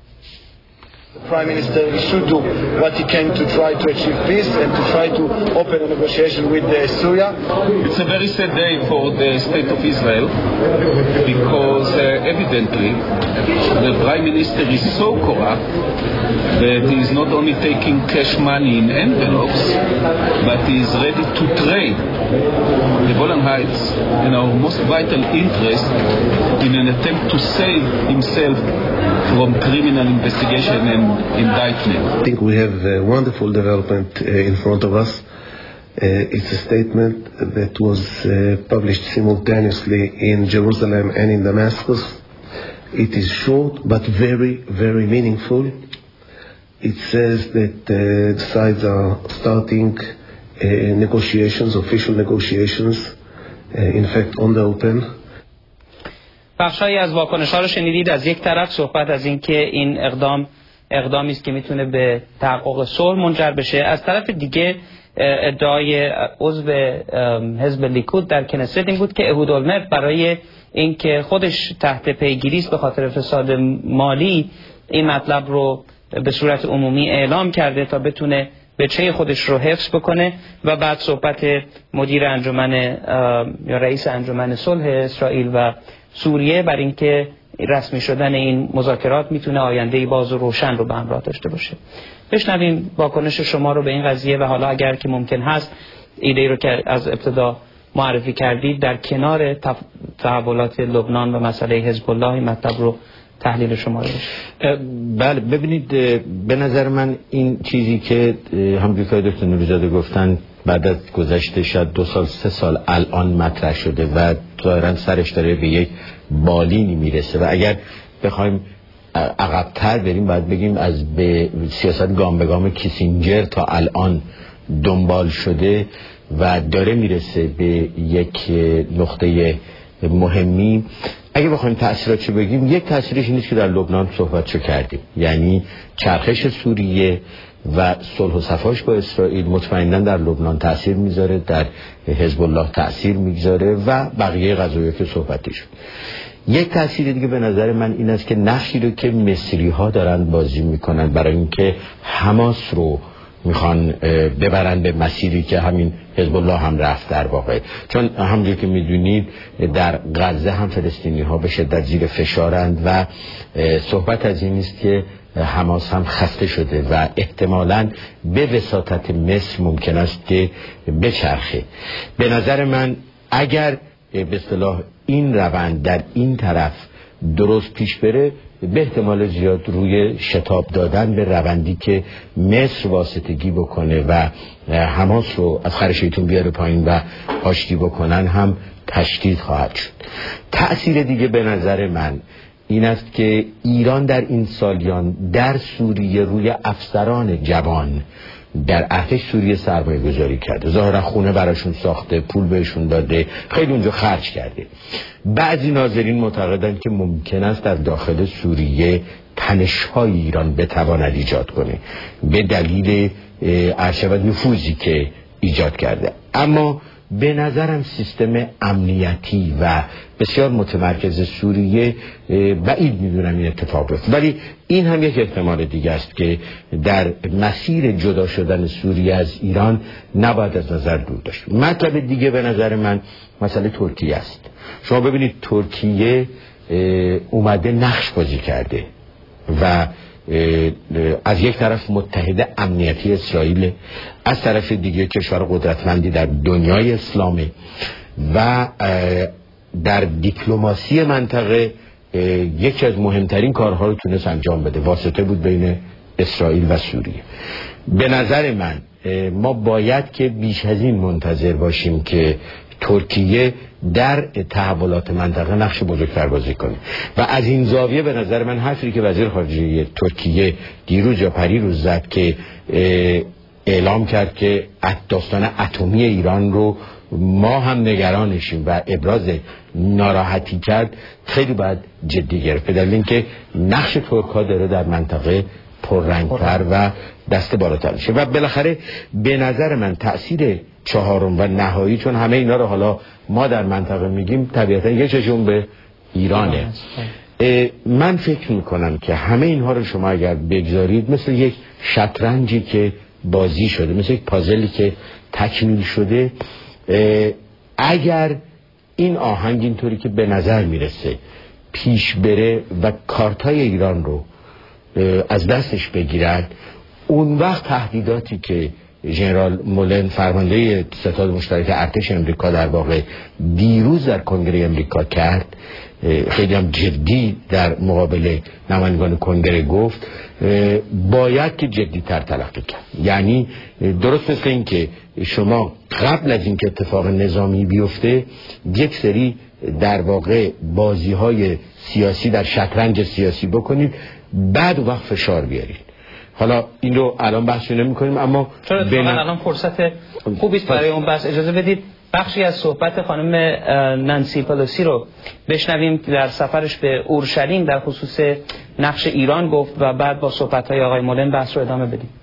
Prime Minister should do what he can to try to achieve peace and to try to open a negotiation with Syria. It's a very sad day for the state of Israel because evidently the Prime Minister is so corrupt that he is not only taking cash money in envelopes but he is ready to trade the Golan Heights and our most vital interest in an attempt to save himself from criminal investigation and indictment. I think we have a wonderful development in front of us. It's a statement that was published simultaneously in Jerusalem and in Damascus. It is short but very, very meaningful. It says that the sides are starting negotiations, official negotiations, in fact on the open. بخشایی از واکنش‌ها رو شنیدید. از یک طرف صحبت از این که این اقدامی است که میتونه به تحقق صلح منجر بشه، از طرف دیگه ادعای عضو حزب لیکود در کنست این بود که اهود اولمرت برای اینکه خودش تحت پیگیری است به خاطر فساد مالی، این مطلب رو به صورت عمومی اعلام کرده تا بتونه بچه خودش رو حفظ بکنه. و بعد صحبت مدیر انجمن یا رئیس انجمن صلح اسرائیل و سوریه بر اینکه رسمی شدن این مذاکرات میتونه آینده‌ای باز و روشن رو به همراه داشته باشه. بشنویم واکنش شما رو به این قضیه و حالا اگر که ممکن هست ایده رو که از ابتدا معرفی کردید در کنار تحولات لبنان و مسئله حزب الله این مطلب رو تحلیل شما رو بشه. بله ببینید، به نظر من این چیزی که همونجوری که دکتر نوری‌زاده گفتن بعد از گذشته شاید 2 سال 3 سال الان مطرح شده و ظاهراً سرش داره به یک بالینی میرسه و اگر بخوایم عقب‌تر بریم باید بگیم از به سیاست گام به گام کیسینجر تا الان دنبال شده و داره میرسه به یک نقطه مهمی. اگه بخوایم تأثیراتشو بگیم، یک تأثیرش این است که در لبنان صحبتشو کردیم، یعنی چرخش سوریه و صلح و صفاش با اسرائیل مطمئناً در لبنان تأثیر میذاره، در حزب الله تأثیر میذاره و بقیه قضایا که صحبتی شد. یک تأثیر دیگه به نظر من این است که نقشی رو که مصری ها دارن بازی میکنن برای اینکه حماس رو میخوان ببرن به مسیری که همین حزب الله هم رفت در واقع، چون همونجور که میدونید در غزه هم فلسطینی ها به شدت زیر فشارند و صحبت از این است که حماس هم خسته شده و احتمالاً به وساطت مصر ممکن است که بچرخه. به نظر من اگر به اصطلاح این روند در این طرف درست پیش بره، به احتمال زیاد روی شتاب دادن به روندی که مصر واسطگی بکنه و حماس رو از خر شیطون بیاره پایین و آشتی بکنن هم تشدید خواهد شد. تأثیر دیگه به نظر من این است که ایران در این سالیان در سوریه روی افسران جوان در ارتش سوریه سرمایه گذاری کرده، ظاهرا خونه براشون ساخته، پول بهشون داده، خیلی اونجا خرج کرده. بعضی ناظرین معتقدند که ممکن است در داخل سوریه تنش‌های ایران بتواند ایجاد کنه به دلیل ارشد نفوذی که ایجاد کرده. اما به نظرم سیستم امنیتی و بسیار متمرکز سوریه بعید میدونم این اتفاق بیفته، ولی این هم یک احتمال دیگه است که در مسیر جدا شدن سوریه از ایران نباید از نظر دور داشت. مطلب دیگه به نظر من مسئله ترکیه است. شما ببینید ترکیه اومده نقش بازی کرده و از یک طرف متحد امنیتی اسرائیل، از طرف دیگه کشور قدرتمندی در دنیای اسلامی و در دیپلماسی منطقه یکی از مهمترین کارها رو تونست انجام بده، واسطه بود بین اسرائیل و سوریه. به نظر من ما باید که بیش از این منتظر باشیم که ترکیه در تحولات منطقه نقش بزرگتر بازی کنه و از این زاویه به نظر من حرفی که وزیر خارجه ترکیه دیروز یا پریروز زد که اعلام کرد که داستان اتمی ایران رو ما هم نگرانشیم و ابراز ناراحتی کرد، خیلی باید جدی گرفت، به دلیل اینکه نقش ترک‌ها داره در منطقه پررنگتر و دست بالاتر میشه. و بالاخره به نظر من تأثیر چهارم و نهایی، چون همه اینا رو حالا ما در منطقه میگیم، طبیعتا یه چشم به ایرانه. من فکر میکنم که همه اینها رو شما اگر بگذارید مثل یک شطرنجی که بازی شده، مثل یک پازلی که تکمیل شده، اگر این آهنگ اینطوری که به نظر میرسه پیش بره و کارتای ایران رو از دستش بگیرد، اون وقت تهدیداتی که ژنرال مولن فرمانده ستاد مشترک ارتش امریکا در واقع دیروز در کنگره امریکا کرد، خیلی هم جدی در مقابل نمایندگان کنگره گفت، باید که جدی تر تلقی کرد. یعنی درست مثل این که شما قبل از اینکه اتفاق نظامی بیفته یک سری در واقع بازی های سیاسی در شطرنج سیاسی بکنید، بعد وقت فشار بیارید. حالا این رو الان بحث نمی کنیم، اما الان فرصت خوبی است برای اون بحث. اجازه بدید بخشی از صحبت خانم نانسی پلوسی رو بشنویم در سفرش به اورشلیم در خصوص نقش ایران گفت و بعد با صحبت‌های آقای مولن بحث رو ادامه بدیم.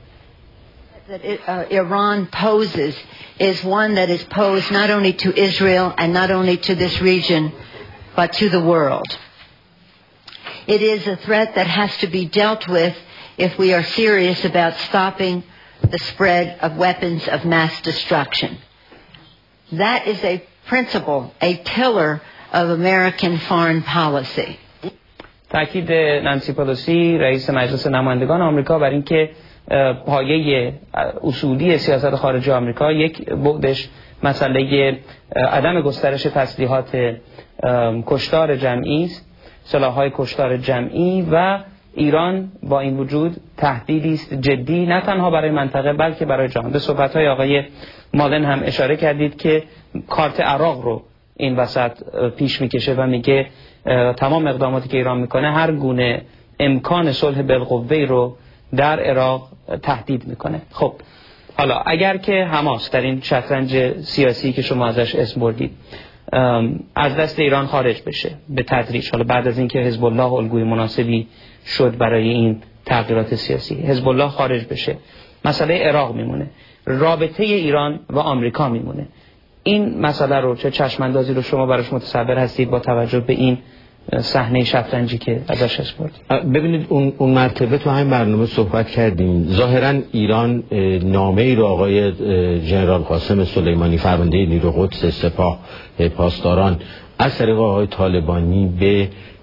Iran poses is one that is posed not only to Israel and not only to this region but to the world. It is a threat that has to be dealt with if we are serious about stopping the spread of weapons of mass destruction. That is a principle, a pillar of American foreign policy. تأکید نانسی پلوسی رئیس مجلس نمایندگان آمریکا بر اینکه پایه اصولی سیاست خارجی آمریکا یک بعدش مسئله عدم گسترش تسلیحات کشتار جمعی است، سلاح‌های کشتار جمعی، و ایران با این وجود تهدیدی است جدی نه تنها برای منطقه بلکه برای جهان. به صحبت‌های آقای مالن هم اشاره کردید که کارت عراق رو این وسط پیش میکشه و میگه تمام اقداماتی که ایران میکنه هر گونه امکان صلح بالقوه رو در عراق تهدید میکنه. خب حالا اگر که حماس در این شطرنج سیاسی که شما ازش اسم بردید از دست ایران خارج بشه به تدریج، حالا بعد از اینکه حزب الله الگوی مناسبی شد برای این تغییرات سیاسی، حزب الله خارج بشه، مسئله عراق میمونه، رابطه ایران و آمریکا میمونه. این مسئله رو چه چشماندازی رو شما براش متصور هستید با توجه به این صحنه شطرنجی که ازش اسپورت؟ ببینید اون مرتبه تو همین برنامه صحبت کردیم. ظاهرا ایران نامه ای رو آقای ژنرال قاسم سلیمانی فرمانده نیروی قدس سپاه پاسداران از طریق آقای طالبانی به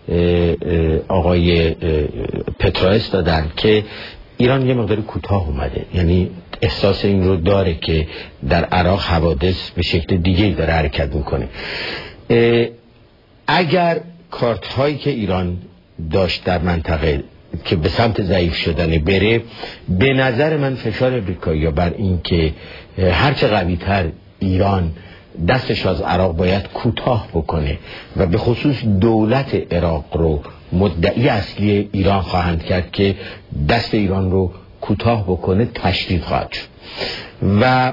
آقای پترائس دادن که ایران یه مقدار کوتاه اومده، یعنی احساس این رو داره که در عراق حوادث به شکل دیگه‌ای داره حرکت میکنه. اگر کارت هایی که ایران داشت در منطقه که به سمت ضعیف شدن بره، به نظر من فشار امریکایی بر این که هرچه قوی تر ایران دستش از عراق باید کوتاه بکنه و به خصوص دولت عراق رو مدعی اصلی ایران خواهند کرد که دست ایران رو کوتاه بکنه تشدید خواهد شد. و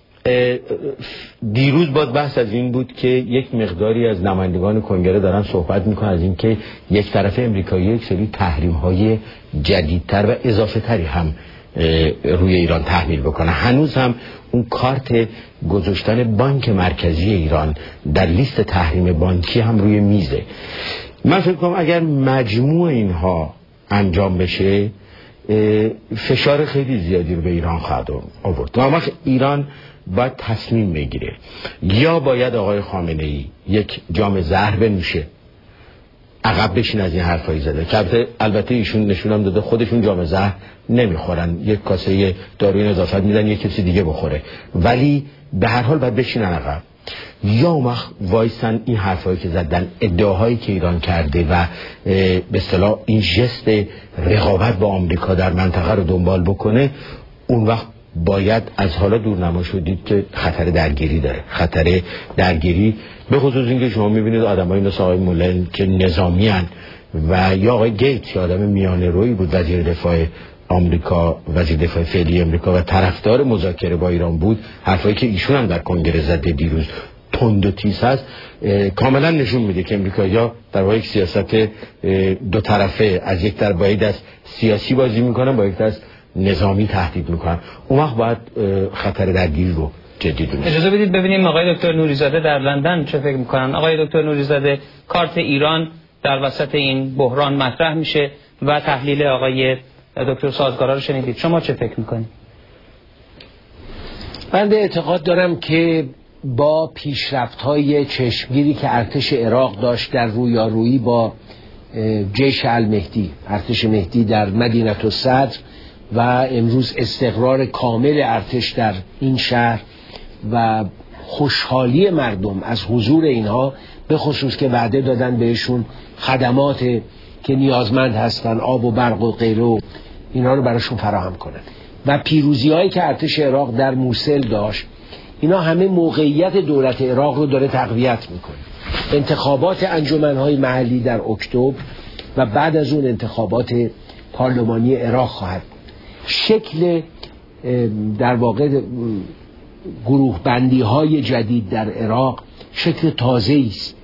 دیروز بود بحث از این بود که یک مقداری از نمایندگان کنگره دارن صحبت میکنن از این که یک طرف امریکایی یک سری تحریم های جدیدتر و اضافه تری هم روی ایران تحمیل بکنه. هنوز هم اون کارت گذاشتن بانک مرکزی ایران در لیست تحریم بانکی هم روی میزه. من فکر کنم اگر مجموع اینها انجام بشه فشار خیلی زیادی رو به ایران خواهد آورد. و ایران باید تصمیم بگیره، یا باید آقای خامنه‌ای یک جام زهر بنوشه عقب بشین از این حرفایی زده که البته ایشون نشون هم داده خودشون جام زهر نمیخورن، یک کاسه داروی نظافت میدن یک کسی دیگه بخوره، ولی به هر حال باید بشینن عقب، یا اون وقت وایسن این حرفایی که زدن، ادعاهایی که ایران کرده و به اصطلاح این ژست رقابت با آمریکا در منطقه رو دنبال بکنه. اون وقت باید از حالا دور نما شدید که خطر درگیری داره، خطر درگیری به خصوص اینکه شما میبینید آدمایی مثل آقای مولن که نظامی هن و یا آقای گیت که آدم میانه روی بود، وزیر دفاع آمریکا، وزیر دفاع فعلی آمریکا و طرفدار مذاکره با ایران بود، حرفایی که ایشون هم در کنگره زده دیروز تند و تیز هست، کاملا نشون میده که امریکایی‌ها در واقع یک سیاست دو طرفه، از یک طرف باید از سیاسی بازی میکنن، با یک طرف نظامی تهدید میکنن. اون وقت باید خطر درگیری رو جدی دونست. اجازه بدید ببینیم آقای دکتر نوری‌زاده در لندن چه فکر میکنن. آقای دکتر نوری‌زاده، کارت ایران در وسط این بحران مطرح میشه و تحلیل آقای دکتر سازگارا رو شنیدید، شما چه فکر میکنید؟ من اعتقاد دارم که با پیشرفت‌های چشمگیری که ارتش عراق داشت در رویارویی با جیش المهدی، ارتش مهدی در مدینه الصدر و امروز استقرار کامل ارتش در این شهر و خوشحالی مردم از حضور اینها، به خصوص که وعده دادن بهشون خدمات که نیازمند هستن، آب و برق و غیره و اینا رو براشون فراهم کنن، و پیروزی هایی که ارتش عراق در موصل داشت، اینا همه موقعیت دولت عراق رو داره تقویت میکنه. انتخابات انجمنهای محلی در اکتبر و بعد از اون انتخابات پارلمانی عراق خواهد. شکل در واقع گروه بندی های جدید در عراق شکل تازه است.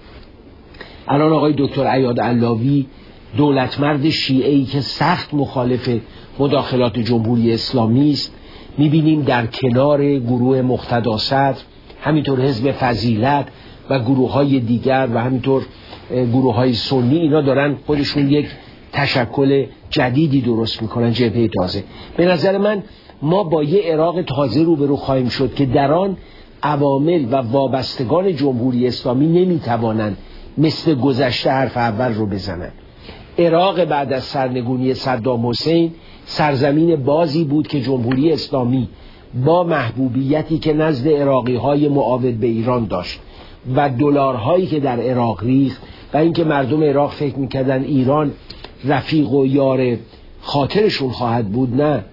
الان آقای دکتر عیاد علاوی، دولتمرد شیعه‌ای که سخت مخالف مداخلات جمهوری اسلامی است، می‌بینیم در کنار گروه مقتدا صدر، همینطور حزب فضیلت و گروه‌های دیگر و همینطور گروه‌های سنی، اینا دارن خودشون یک تشکل جدیدی درست میکنن، جبهه تازه. به نظر من ما با یه عراق تازه روبرو خواهیم شد که در آن عوامل و وابستگان جمهوری اسلامی نمیتوانند مثل گذشته حرف اول رو بزنن. عراق بعد از سرنگونی صدام حسین سرزمین بازی بود که جمهوری اسلامی با محبوبیتی که نزد عراقی‌های معاود به ایران داشت و دلارهایی که در عراق ریخت و اینکه مردم عراق فکر میکردن ایران رفیق و یار خاطرشون خواهد بود، نه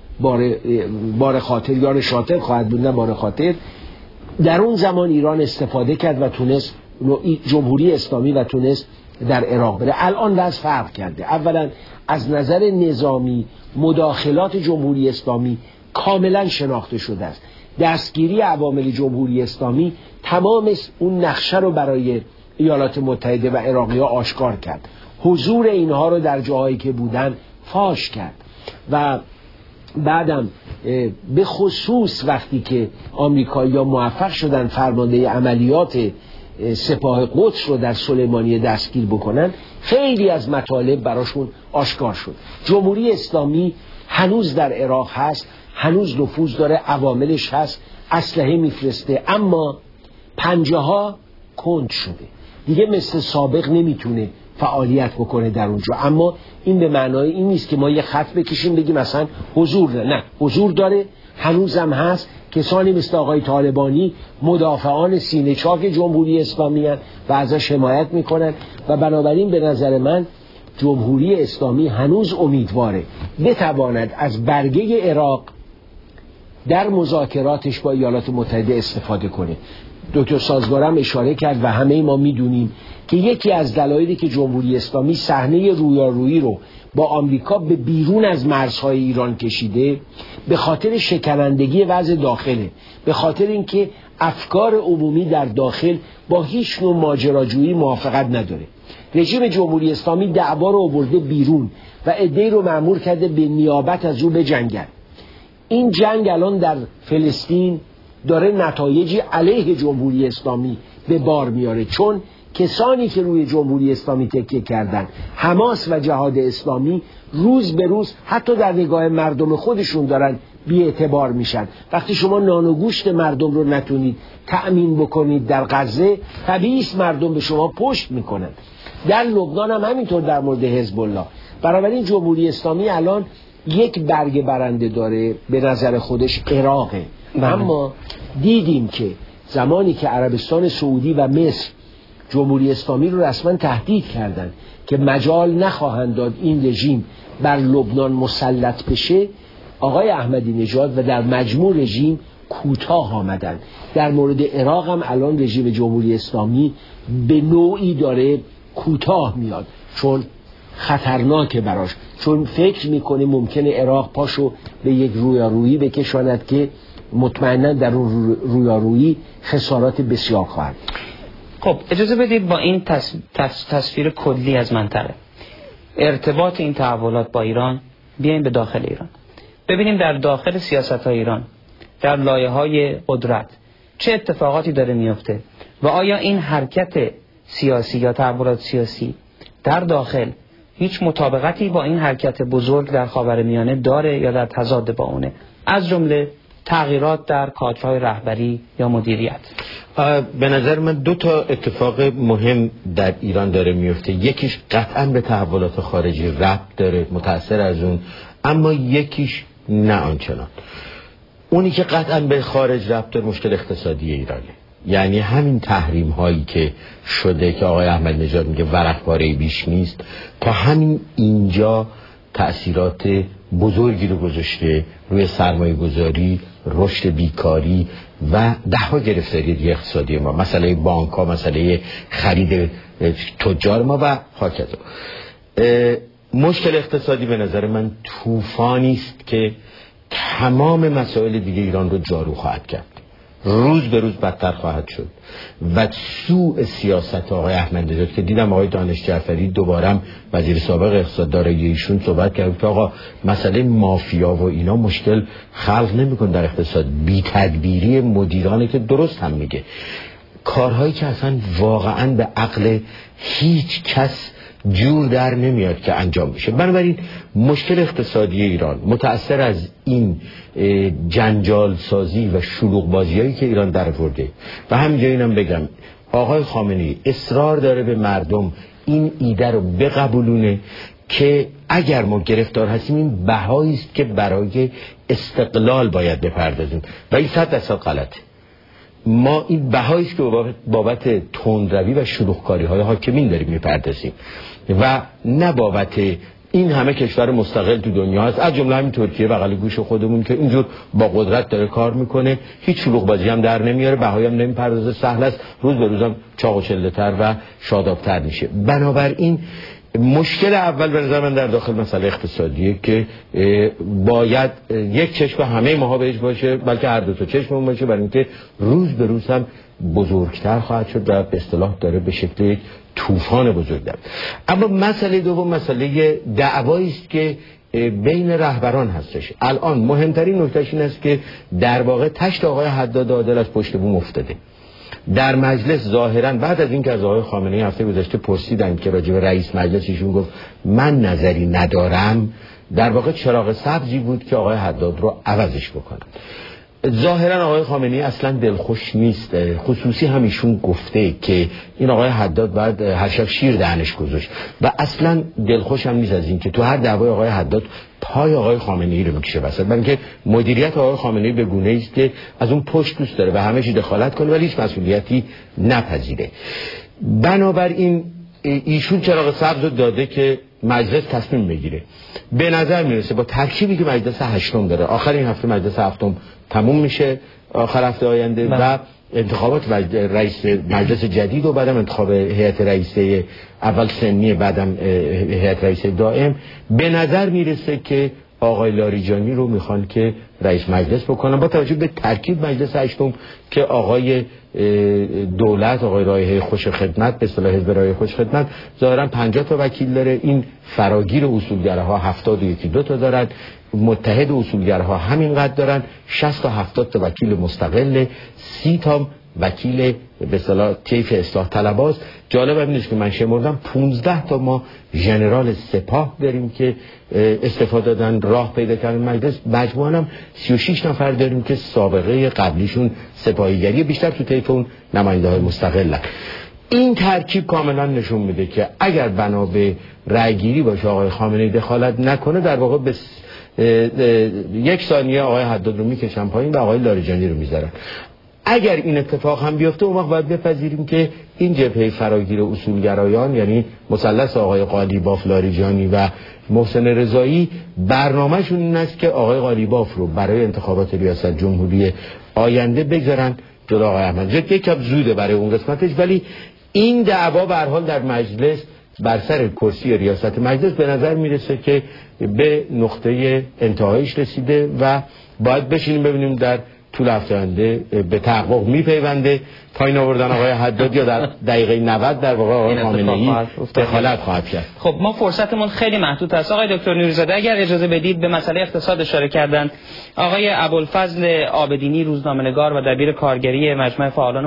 بار خاطر، یار شاطر خواهد بود نه بار خاطر، در اون زمان ایران استفاده کرد و تونست، جمهوری اسلامی و تونست در عراق بره. الان وضع فرق کرده. اولا از نظر نظامی مداخلات جمهوری اسلامی کاملا شناخته شده است. دستگیری عوامل جمهوری اسلامی تمام اون نقشه رو برای ایالات متحده و عراقی ها آشکار کرد. حضور اینها رو در جاهایی که بودن فاش کرد و بعدم به خصوص وقتی که آمریکایی‌ها موفق شدن فرمانده عملیات سپاه قدس رو در سلیمانیه دستگیر بکنن، خیلی از مطالب براشون آشکار شد. جمهوری اسلامی هنوز در عراق هست، هنوز نفوذ داره، عواملش هست، اسلحه میفرسته، اما پنجه ها کند شده دیگه، مثل سابق نمیتونه فعالیت بکنه در اونجا. اما این به معنای این نیست که ما یه خط بکشیم بگیم مثلا حضور داره، نه، حضور داره، هنوزم هست. کسانی مثل آقای طالبانی مدافعان سینه چاک جمهوری اسلامی هستند و ازش حمایت میکنن و بنابراین به نظر من جمهوری اسلامی هنوز امیدواره بتواند از برگه عراق در مذاکراتش با ایالات متحده استفاده کنه. دکتر سازگار هم اشاره کرد و همه ما میدونیم که یکی از دلایلی که جمهوری اسلامی صحنه رویارویی رو با آمریکا به بیرون از مرزهای ایران کشیده به خاطر شکنندگی وضع داخله، به خاطر اینکه افکار عمومی در داخل با هیچ نوع ماجراجویی موافقت نداره. رژیم جمهوری اسلامی دعوا رو آورده بیرون و عده‌ای رو مأمور کرده به نیابت از او بجنگن. این جنگ الان در فلسطین داره نتایجی علیه جمهوری اسلامی به بار میاره، چون کسانی که روی جمهوری اسلامی تکیه کردن، حماس و جهاد اسلامی، روز به روز حتی در نگاه مردم خودشون دارن بی اعتبار میشن. وقتی شما نان و گوشت مردم رو نتونید تأمین بکنید در غزه، طبیعی است مردم به شما پشت میکنن. در لبنان هم همینطور در مورد حزب الله. بنابراین جمهوری اسلامی الان یک برگ برنده داره، به نظر خودش عراقه. اما دیدیم که زمانی که عربستان سعودی و مصر جمهوری اسلامی رو رسما تهدید کردند که مجال نخواهند داد این رژیم بر لبنان مسلط بشه، آقای احمدی نژاد و در مجموع رژیم کوتاه آمدن. در مورد عراق هم الان رژیم جمهوری اسلامی به نوعی داره کوتاه میاد، چون خطرناکه براش، چون فکر میکنه ممکنه عراق پاشو به یک رویارویی بکشاند که مطمئنا در اون رویارویی خسارات بسیار خواهد. خب اجازه بدید با این تصویر کلی از منطقه، ارتباط این تحولات با ایران، بیایم به داخل ایران ببینیم در داخل سیاست‌های ایران، در لایه‌های قدرت چه اتفاقاتی داره میفته و آیا این حرکت سیاسی یا تحولات سیاسی در داخل هیچ مطابقتی با این حرکت بزرگ در خاورمیانه داره یا در تضاد با اونه، از جمله تغییرات در کادرهای رهبری یا مدیریت. به نظر من دو تا اتفاق مهم در ایران داره میفته. یکیش قطعا به تحولات خارجی ربط داره، متأثر از اون، اما یکیش نه آنچنان. اونی که قطعا به خارج ربط داره مشکل اقتصادی ایرانه. یعنی همین تحریم هایی که شده که آقای احمد نژاد میگه ورق‌باره بیش نیست، تا همین اینجا تأثیرات بزرگی رو گذاشته روی سرمایه گذاری، رشد بیکاری و دهها گرفتاری دیگه اقتصادی ما، مسئله بانک ها، مسئله خرید تجار ما و هاکذا. مشکل اقتصادی به نظر من طوفانی است که تمام مسائل دیگه ایران رو جارو خواهد کرد، روز به روز بدتر خواهد شد و سوء سیاست آقای احمد نژاد که دیدم آقای دانش جعفری دوباره وزیر سابق اقتصاد دارایی ایشون صحبت کرد که آقا مسئله مافیا و اینا مشکل خلق نمی‌کنه در اقتصاد، بی تدبیری مدیرانه که درست هم میگه، کارهایی که اصلا واقعا به عقل هیچ کس جور در نمیاد که انجام بشه. بنابراین مشکل اقتصادی ایران متأثر از این جنجال سازی و شلوغ بازیایی که ایران در آورده و همینجا اینم بگم آقای خامنه‌ای اصرار داره به مردم این ایده رو بقبولونه که اگر ما گرفتار هستیم این بهایی است که برای استقلال باید بپردازیم و این 100% غلطه. ما این بهایی است که بابت تندروی و شلوغکاری‌های حاکمین داریم میپردازیم و نه بابت این همه کشور مستقل تو دنیا هست، از جمله همین ترکیه بغل گوش خودمون که اینجور با قدرت داره کار میکنه، هیچ شلوغ بازی هم در نمیاره، بهایی هم نمیپردازه، سهل است، روز به روزم چاق و چله‌تر و شادابتر میشه. بنابراین مشکل اول به نظر من در داخل مسئله اقتصادیه که باید یک چشم همه ماها بهش باشه، بلکه هر دو تا چشم باشه، برای اینکه روز به روز هم بزرگتر خواهد شد و به اصطلاح داره به شکل یک طوفان بزرگ داره. اما مسئله دوم مسئله دعوایی است که بین رهبران هستش. الان مهمترین نکتهش این است که در واقع تشت آقای حداد عادل از پشت بوم افتاده. در مجلس ظاهرا بعد از اینکه از آقای خامنه‌ای هفته گذشته پرسیدن که راجع به رئیس مجلس ایشون گفت من نظری ندارم، در واقع چراغ سبزی بود که آقای حداد رو عوضش بکنن. ظاهرا آقای خامنه‌ای اصلا دلخوش نیست، خصوصی همیشون گفته که این آقای حداد بعد هر شب شیر دهنش گذاشت و اصلا دلخوش هم نیست از این که تو هر دعوای آقای حداد پای آقای خامنه‌ای رو میکشه وسط، بلکه مدیریت آقای خامنه‌ای به گونه‌ای است که از اون پشت دوست داره و همه چی دخالت کنه ولی هیچ مسئولیتی نپذیره. بنابراین ایشون چراغ سبز رو داده که مجلس تصمیم بگیره. به نظر میرسه با ترکیبی که مجلس هشتم داره، آخر این هفته مجلس هفتم تموم میشه آخر هفته آینده و انتخابات رئیس مجلس جدید و بعدم انتخاب هیئت رئیسه اول سنی بعدم هیئت رئیسه دائم، به نظر میرسه که آقای لاریجانی رو میخوان که رئیس مجلس بکنن با توجه به ترکیب مجلس هشتم که آقای دولت، آقای رایحه خوش خدمت، به اصطلاح حزب رایحه خوش خدمت ظاهرا 50 تا وکیل داره، این فراگیر اصولگراها 71 تا دارن، متحد اصولگراها همینقدر دارن، 60 تا 70 تا وکیل مستقل، 30 تا وکیل به اصطلاح طیف اصلاح طلباست. جالب اینه که من شمردم 15 تا ما ژنرال سپاه داریم که استفاده دادن، راه پیدا کردن مجلس. مجموعاً هم 36 نفر داریم که سابقه قبلیشون سپاهیگری، بیشتر تو طیف اون نماینده‌های مستقلن. این ترکیب کاملا نشون میده که اگر بنا به رأیگیری باشه آقای خامنه‌ای دخالت نکنه، در واقع به 1 ثانیه آقای حداد رو میکشن پایین و آقای لاریجانی رو میذارن. اگر این اتفاق هم بیفته اون وقت باید بپذیریم که این جبهه فراگیر اصولگرایان، یعنی مثلث آقای قالیباف، لاریجانی و محسن رضایی، برنامه‌شون این است که آقای قالیباف رو برای انتخابات ریاست جمهوری آینده بگذارن جلو آقای احمدی. یکم زوده برای اون قسمتش، ولی این دعوا به هر حال در مجلس بر سر کرسی ریاست مجلس به نظر میرسه که به نقطه انتهایش رسیده و باید بشینیم ببینیم در طول هفته آینده به تحقق میپیونده پایین آوردن آقای حداد یا در دقیقه 90 در واقع آقای خامنه‌ای دخالت خواهد کرد. خب ما فرصتمون خیلی محدود است. آقای دکتر نوری‌زاده اگر اجازه بدید به مسئله اقتصاد اشاره کردن. آقای ابوالفضل عابدینی، روزنامه‌نگار و دبیر کارگری مجموعه فعالان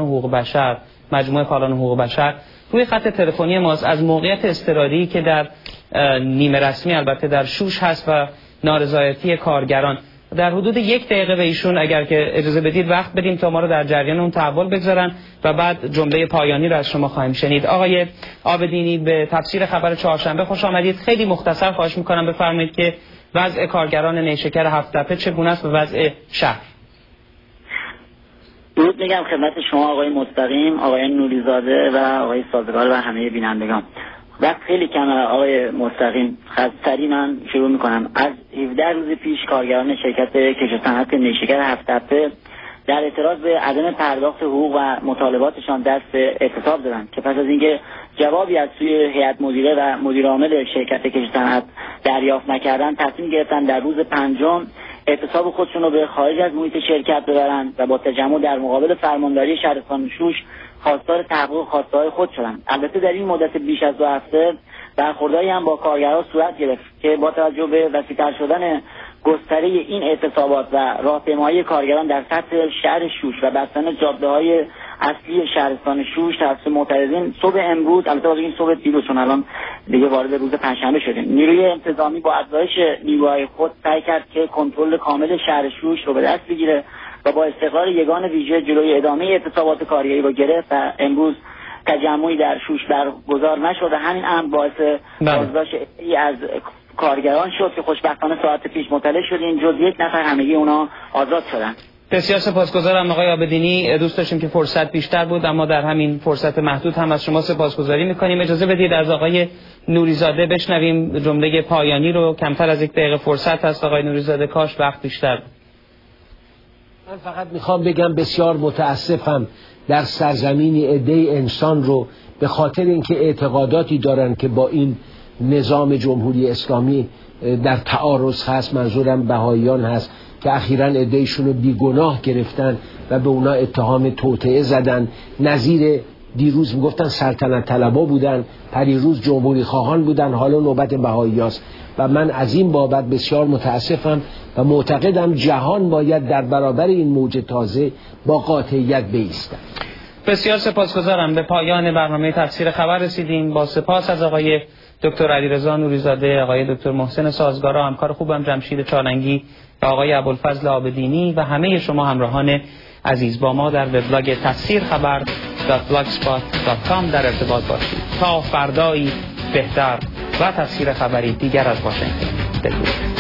حقوق بشر روی خط تلفنی ماست از موقعیت اضطراری که در نیمه رسمی البته در شوش هست و نارضایتی کارگران. در حدود 1 دقیقه به ایشون اگر که اجازه بدید وقت بدیم تا ما رو در جریان اون تحول بگذارن و بعد جمله پایانی رو از شما خواهیم شنید. آقای عابدینی، به تفسیر خبر چهارشنبه خوش آمدید. خیلی مختصر خواهش میکنم بفرمایید که وضع کارگران نیشکر هفت‌تپه چگونه است و وضع شهر. درود میگم خدمت شما آقای مستقیم، آقای نوری‌زاده و آقای سازگار و همه بینندگان. وقت خیلی کمه آقای مستقیم، سریع من شروع میکنم. از 17 روز پیش کارگران شرکت کشت صنعت نیشکر هفت‌تپه در اعتراض به عدم پرداخت حقوق و مطالباتشان دست اعتصاب دادند که پس از اینکه جوابی از سوی هیئت مدیره و مدیر عامل شرکت کشت صنعت دریافت نکردند، تصمیم گرفتند در روز 5 اعتصاب خودشون رو به خارج از محیط شرکت ببرند و با تجمع در مقابل فرمانداری شهرستان شوش خواستار تحقق خواسته‌های خود شدند. البته در این مدت بیش از 2 هفته برخوردایی هم با کارگران صورت گرفت که با توجه به وسیع‌تر شدن گستره این اعتصابات و راهپیمایی کارگران در سطح شهر شوش و بستن جاده‌های اصلی شهرستان شوش توسط معترضین، صبح امروز، البته این صبح دیروز چون الان دیگه وارد روز پنجشنبه شدیم، نیروی انتظامی با افزایش نیروهای خود سعی کرد که کنترل کامل شهر شوش رو به دست بگیره و با استقرار یگان ویژه جلوی ادامه اعتصابات کارگری رو گرفت و امروز تجمعی در شوش برگزار نشد. همین امر باعث بازداشت از کارگران شد که خوشبختانه ساعت پیش مطلع شدیم، جز 1 نفر همگی اونا آزاد شدن. بسیار سپاسگزارم آقای عابدینی. دوست داشتیم که فرصت بیشتر بود اما در همین فرصت محدود هم از شما سپاسگزاری میکنیم. اجازه بدید از آقای نوری‌زاده بشنویم جمله پایانی رو. کمتر از 1 دقیقه فرصت هست آقای نوری‌زاده، کاش وقت بیشتر بود. من فقط میخوام بگم بسیار متاسفم در سرزمینی عده‌ای انسان رو به خاطر اینکه اعتقاداتی دارن که با این نظام جمهوری اسلامی در تعارض هست، منظورم بهاییان هست که اخیراً عده‌ایشون رو بیگناه گرفتن و به اونا اتهام توطئه زدن، نظیر دیروز میگفتن سلطنت طلبا بودن، پریروز جمهوری خواهان بودن، حالا نوبت بهاییاست و من از این بابت بسیار متاسفم و معتقدم جهان باید در برابر این موج تازه با قاطعیت بایستد. بسیار سپاسگزارم. به پایان برنامه تفسیر خبر رسیدیم. با سپاس از آقای دکتر علیرضا نوری‌زاده، آقای دکتر محسن سازگارا، همکار خوبم جمشید چارنگی و آقای ابوالفضل عابدینی و همه شما همراهان عزیز با ما در وبلاگ تفسیر خبر.blogspot.com در ارتباط باشید. تا فردایی بهتر و تفسیر خبری دیگر از واشنگتن.